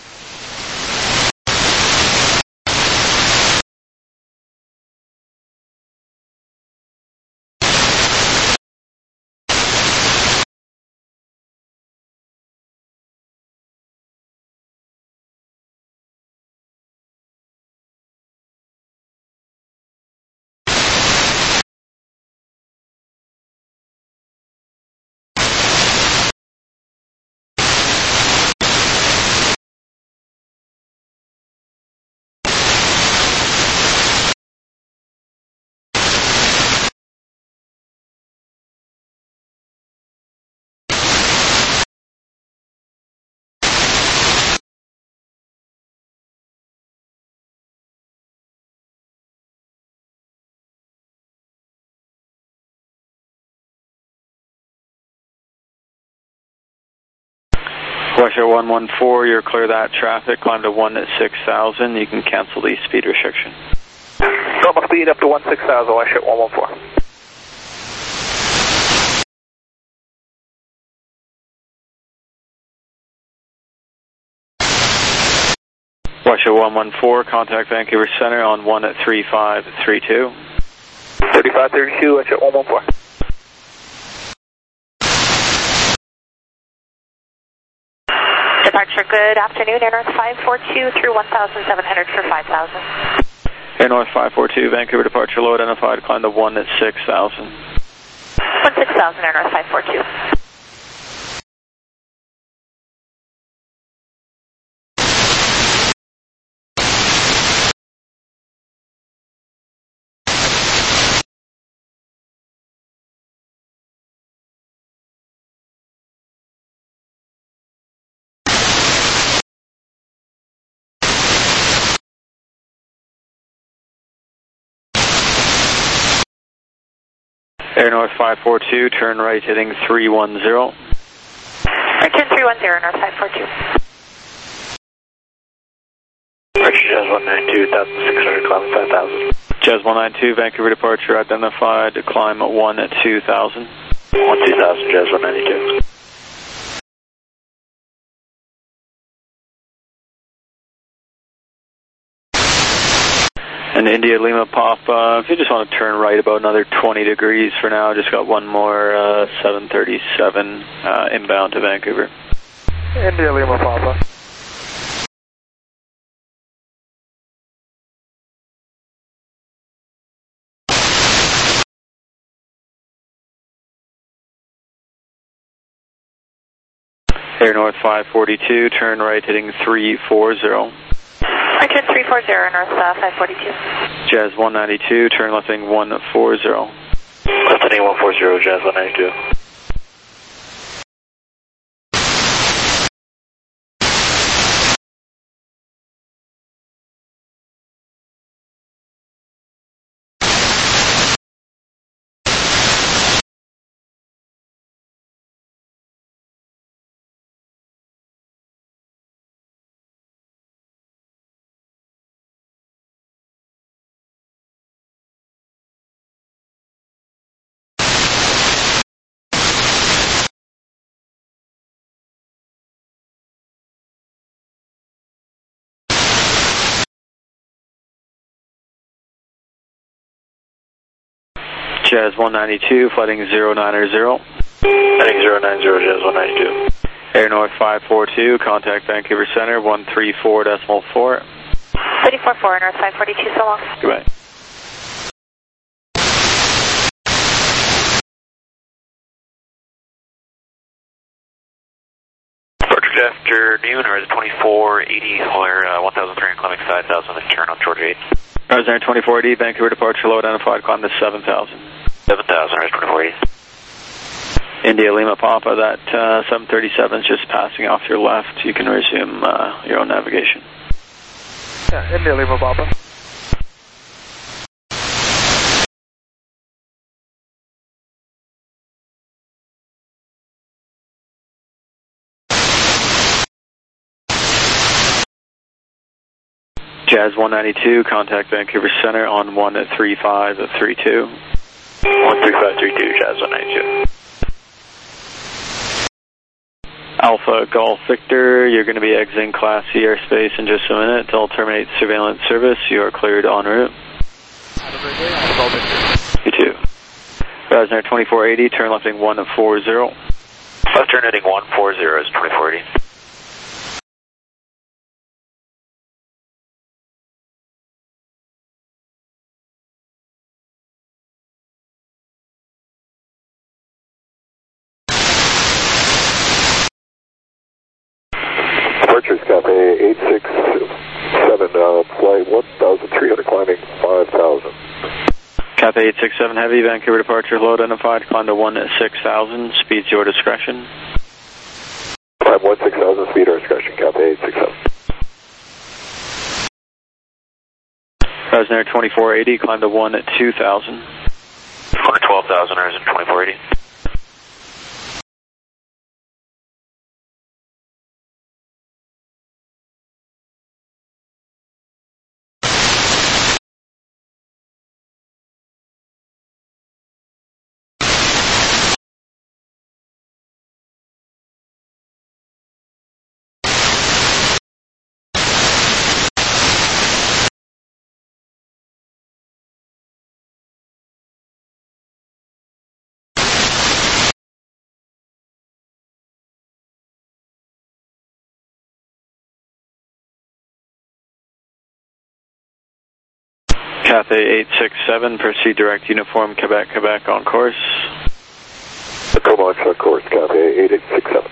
WestJet one one four, you're clear that traffic, climb to one at six thousand, you can cancel the speed restriction. Normal speed up to one six thousand, WestJet one one four. WestJet one one four, contact Vancouver Center on one at three five three two. thirty-five thirty-two, WestJet one one four. Departure, good afternoon, Air North five four two through one thousand seven hundred for five thousand. Air North five four two, Vancouver departure, low identified, climb to one at six thousand. one six thousand, Air North five four two. Air North five four two, turn right heading three one zero. Right turn three one zero, North five four two. Archie Jazz one nine two, one thousand six hundred, climb five thousand. Jazz one nine two, Vancouver departure identified, climb one at two thousand. one two thousand, Jazz one ninety-two. And India Lima Papa, if you just want to turn right about another twenty degrees for now, just got one more uh, seven thirty-seven uh, inbound to Vancouver. India Lima Papa. Air North five forty-two, turn right heading three forty. Archer three forty, North uh, five forty-two. Jazz one ninety-two, turn left heading one forty. Left heading one forty, Jazz one ninety-two. Jazz one ninety-two, flighting zero nine zero. Heading zero nine zero, Jazz one ninety-two. Air North five forty-two, contact Vancouver Center, one three four decimal four. three four four, North five forty-two, so long. Goodbye. Departure afternoon, or is twenty-four eighty, or uh, one thousand three hundred climbing five thousand, and turn on Georgia eight. Roger, twenty-four eighty, Vancouver departure, low identified, climb to seven thousand. seven thousand, right, twenty-four eighty. India Lima Papa, that uh, seven thirty-seven is just passing off your left. You can resume uh, your own navigation. Yeah, India Lima Papa. Jazz one ninety-two, contact Vancouver Center on one three five three two. one three five three two, Jazz one ninety-two. Alpha Golf Victor, you're going to be exiting Class C airspace in just a minute. I'll terminate surveillance service. You are cleared en route. Have a great day. Alpha Golf Victor. You too. Rasner twenty-four eighty, turn left heading one forty. Left turn heading one forty is twenty-four eighty. Departures Cafe eight six seven, uh, flight one thousand three hundred, climbing five thousand. Cafe eight six seven Heavy, Vancouver departure, low identified, climb to one six thousand, speed's your discretion. Climb one six thousand, speed our discretion, Cafe eight six seven. Rasner twenty-four eighty, climb to one two thousand. one twelve thousand, Rasner twenty-four eighty. Cathay eight six seven, proceed direct uniform, Quebec, Quebec on course. Comox on course, Cathay eight eight six seven.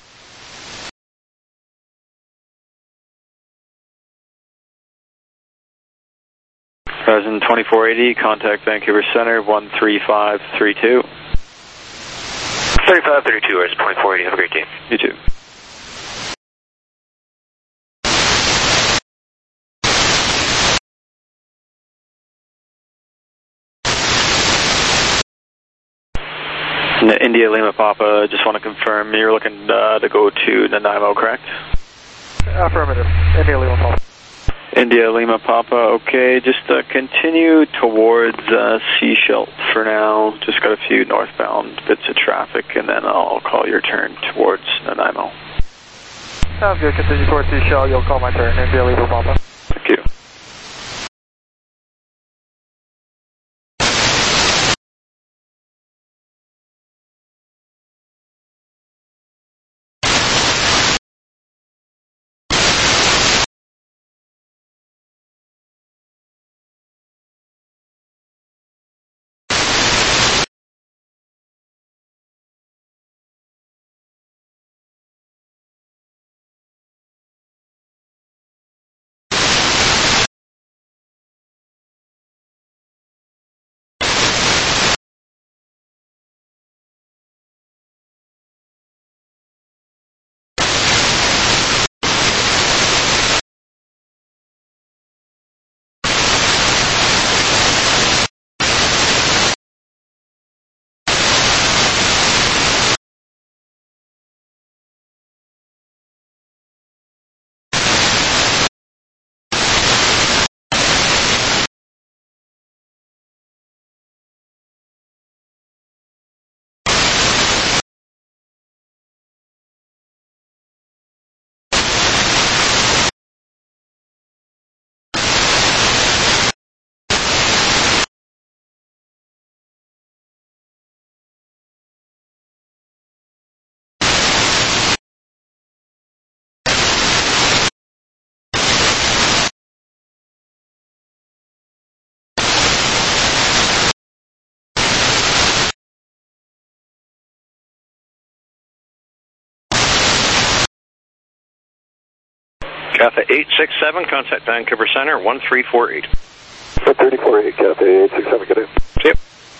Present twenty-four eighty, contact Vancouver Center, one three five three two. thirty-five thirty-two, is twenty-four eighty, have a great day. You too. India Lima Papa, just want to confirm you're looking uh, to go to Nanaimo, correct? Affirmative. India Lima Papa. India Lima Papa, okay. Just uh, continue towards uh, Seashell for now. Just got a few northbound bits of traffic, and then I'll call your turn towards Nanaimo. Sounds good. Continue towards Seashell. You'll call my turn. India Lima Papa. Thank you. Cathay eight six seven, contact Vancouver Center, one three four eight. one three four eight, Cathay eight six seven, good day. See you.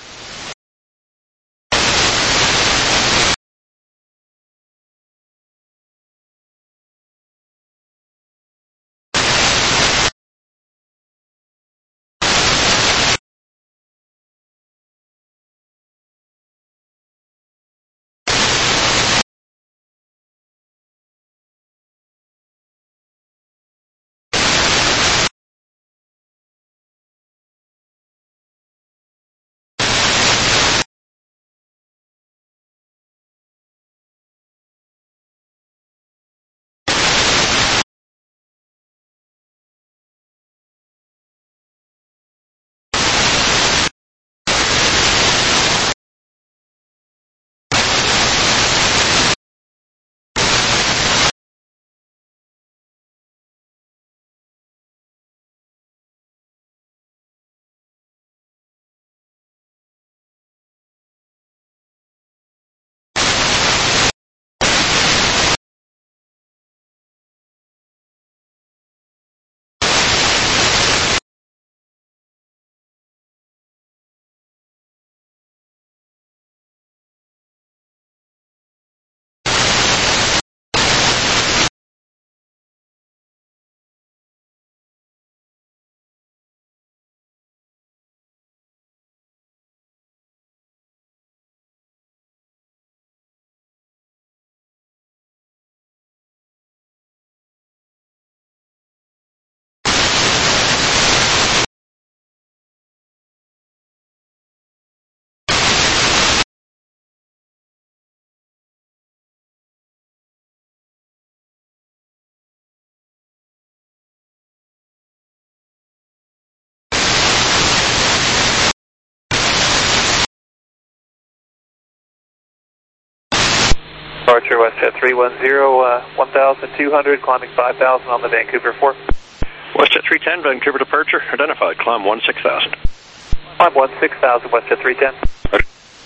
Departure WestJet three one zero, uh, one thousand two hundred, climbing five thousand on the Vancouver four. WestJet three ten, Vancouver departure, identified, climb one six thousand. Climb one six thousand, WestJet three ten. Roger.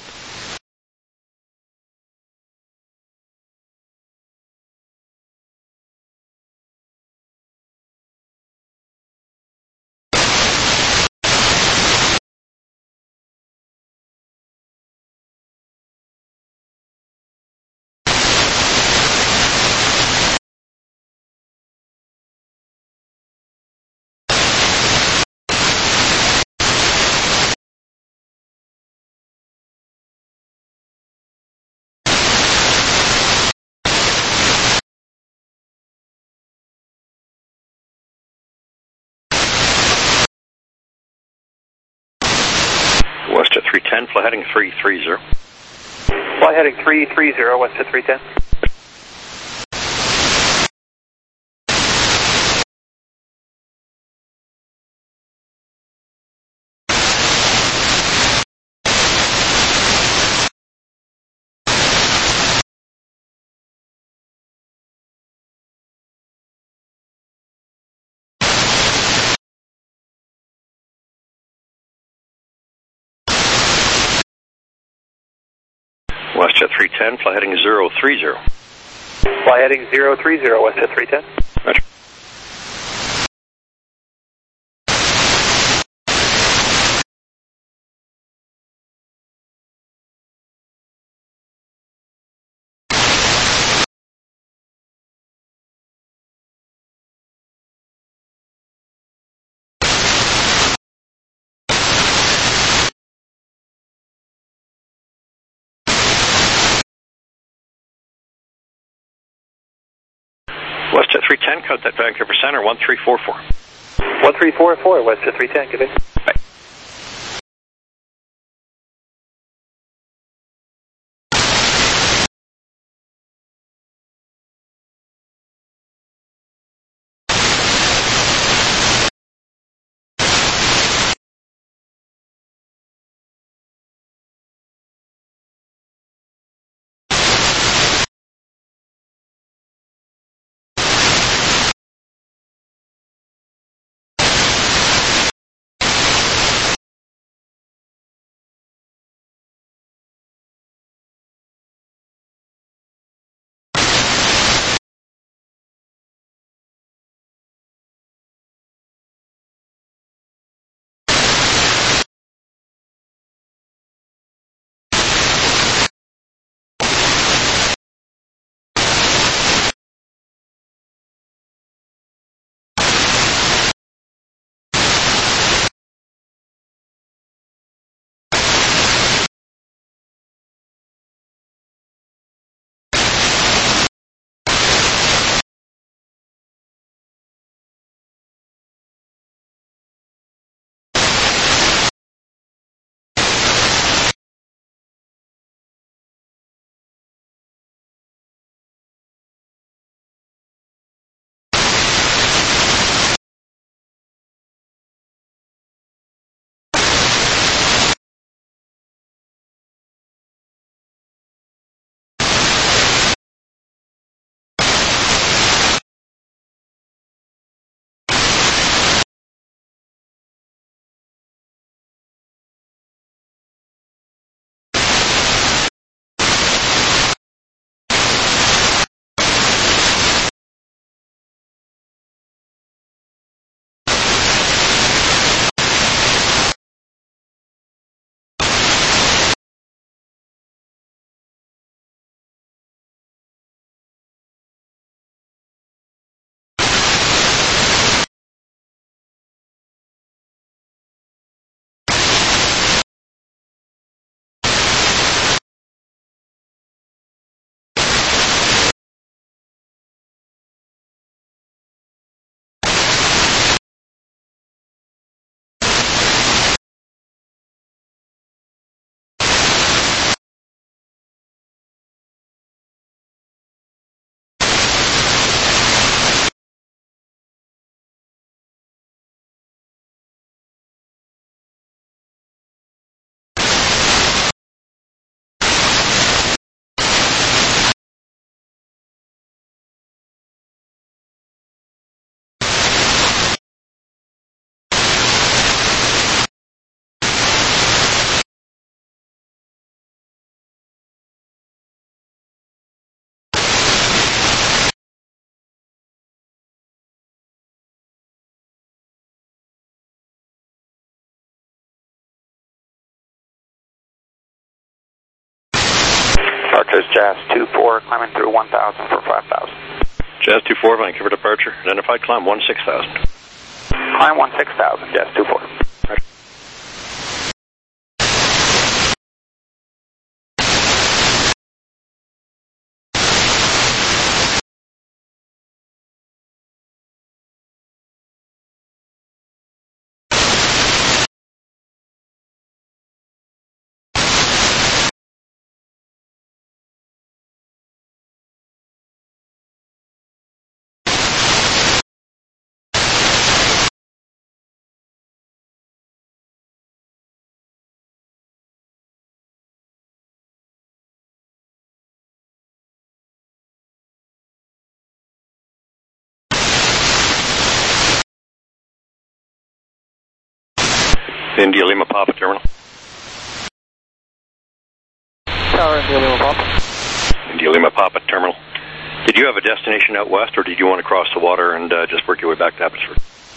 WestJet three ten, fly heading three three zero. Fly heading three three zero, WestJet three ten. WestJet three ten, fly heading zero three zero. Fly heading zero three zero, WestJet three ten. Roger. WestJet three ten, contact Vancouver Center, one three four four. one three four four, WestJet three ten, good day. Bye. Departures Jazz two four, climbing through one thousand for five thousand. Jazz two four, Vancouver departure. Identified, climb one six thousand. Climb one six thousand, Jazz two four. India Lima Papa terminal. Tower India Lima Papa. India Lima Papa terminal. Did you have a destination out west, or did you want to cross the water and uh, just work your way back to Abbotsford?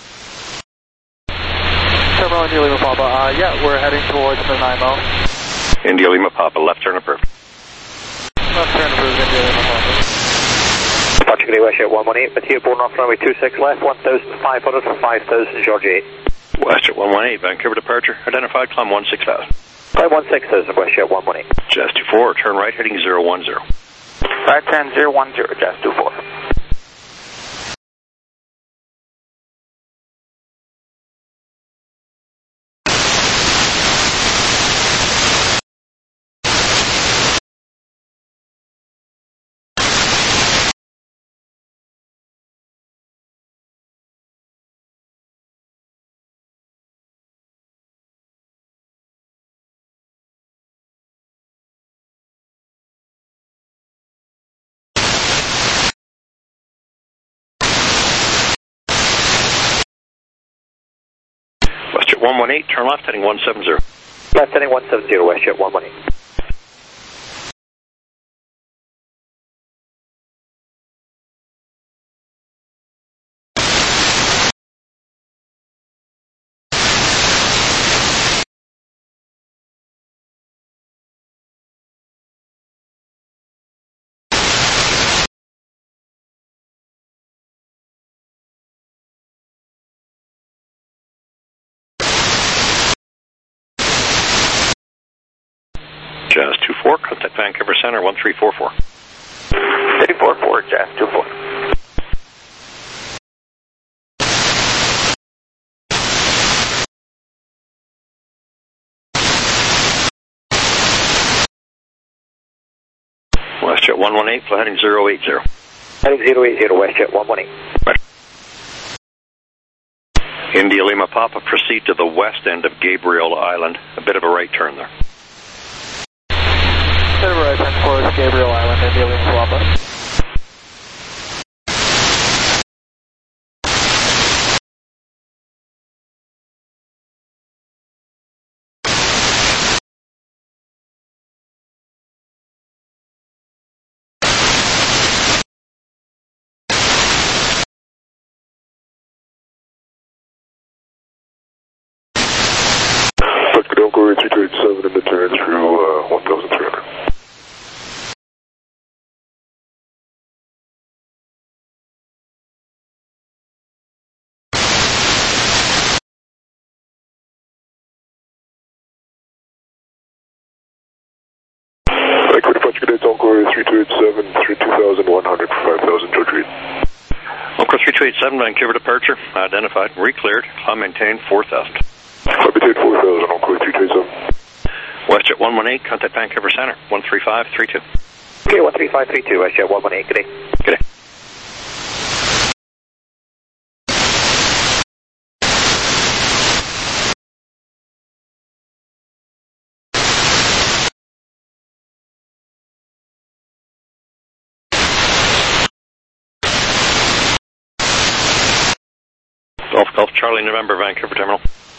Terminal India Lima Papa. Uh, yeah, we're heading towards the Nanaimo. India Lima Papa, left turn approved. Left turn approved, India Lima Papa. Departure Gate West one one eight, Mattia Bourne off runway two six left, one thousand five hundred for five thousand, Georgia eight. Westjet one one eight, Vancouver departure. Identified, climb one six thousand. Climb one six thousand, Westjet one one eight. Jazz two four, turn right, heading zero one zero. Right ten, zero one zero, Jazz two four. one one eight, turn left, heading one seven zero. Left heading one seven zero, Westjet one one eight. Jazz two four, contact Vancouver Center, one three four four. three four four, Jazz two four. Westjet one one eight, fly heading zero eight zero. Heading zero eight zero, Westjet one one eight. Right. India Lima Papa, proceed to the west end of Gabriel Island. A bit of a right turn there. Bit of a right turn towards Gabriel Island, India Lima Papa. Inquiry three two eight seven in the turn through uh, one thousand three hundred. Vancouver departure good day, Inquiry three two eight seven through two thousand one hundred for five thousand, George Reed. Encore three two eight seven, Vancouver departure, identified, re-cleared, climb maintained, four thousand. Climb maintained, four thousand, Encore three two eight seven. Westjet one one eight, contact Vancouver Center, one three five three two. Okay, one three five three two, Westjet one one eight, good day. Good day. Golf Golf Charlie November, Vancouver Terminal.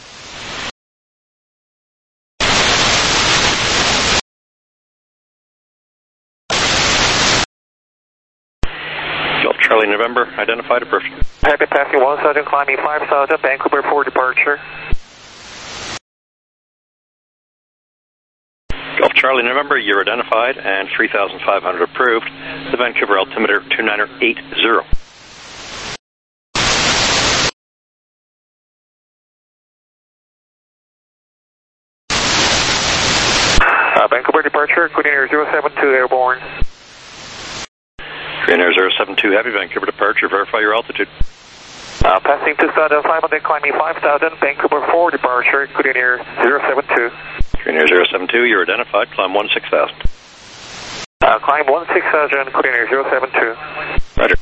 Golf Charlie November, identified, approved. Happy passing one thousand, climbing five thousand, Vancouver for departure. Golf Charlie November, you're identified, and three thousand five hundred approved. The Vancouver altimeter two niner eight zero. Uh, Vancouver departure, Queen Air zero seven two airborne. Queen Air zero seven two Heavy, Vancouver departure, verify your altitude. Uh, passing two thousand five hundred, climbing five thousand, Vancouver four departure, Queen Air zero seven two. Queen Air zero seven two, you're identified, climb one six thousand. Uh, climb one six thousand, Queen Air zero seven two. Roger.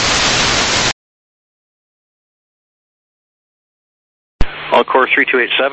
All core three two eight seven.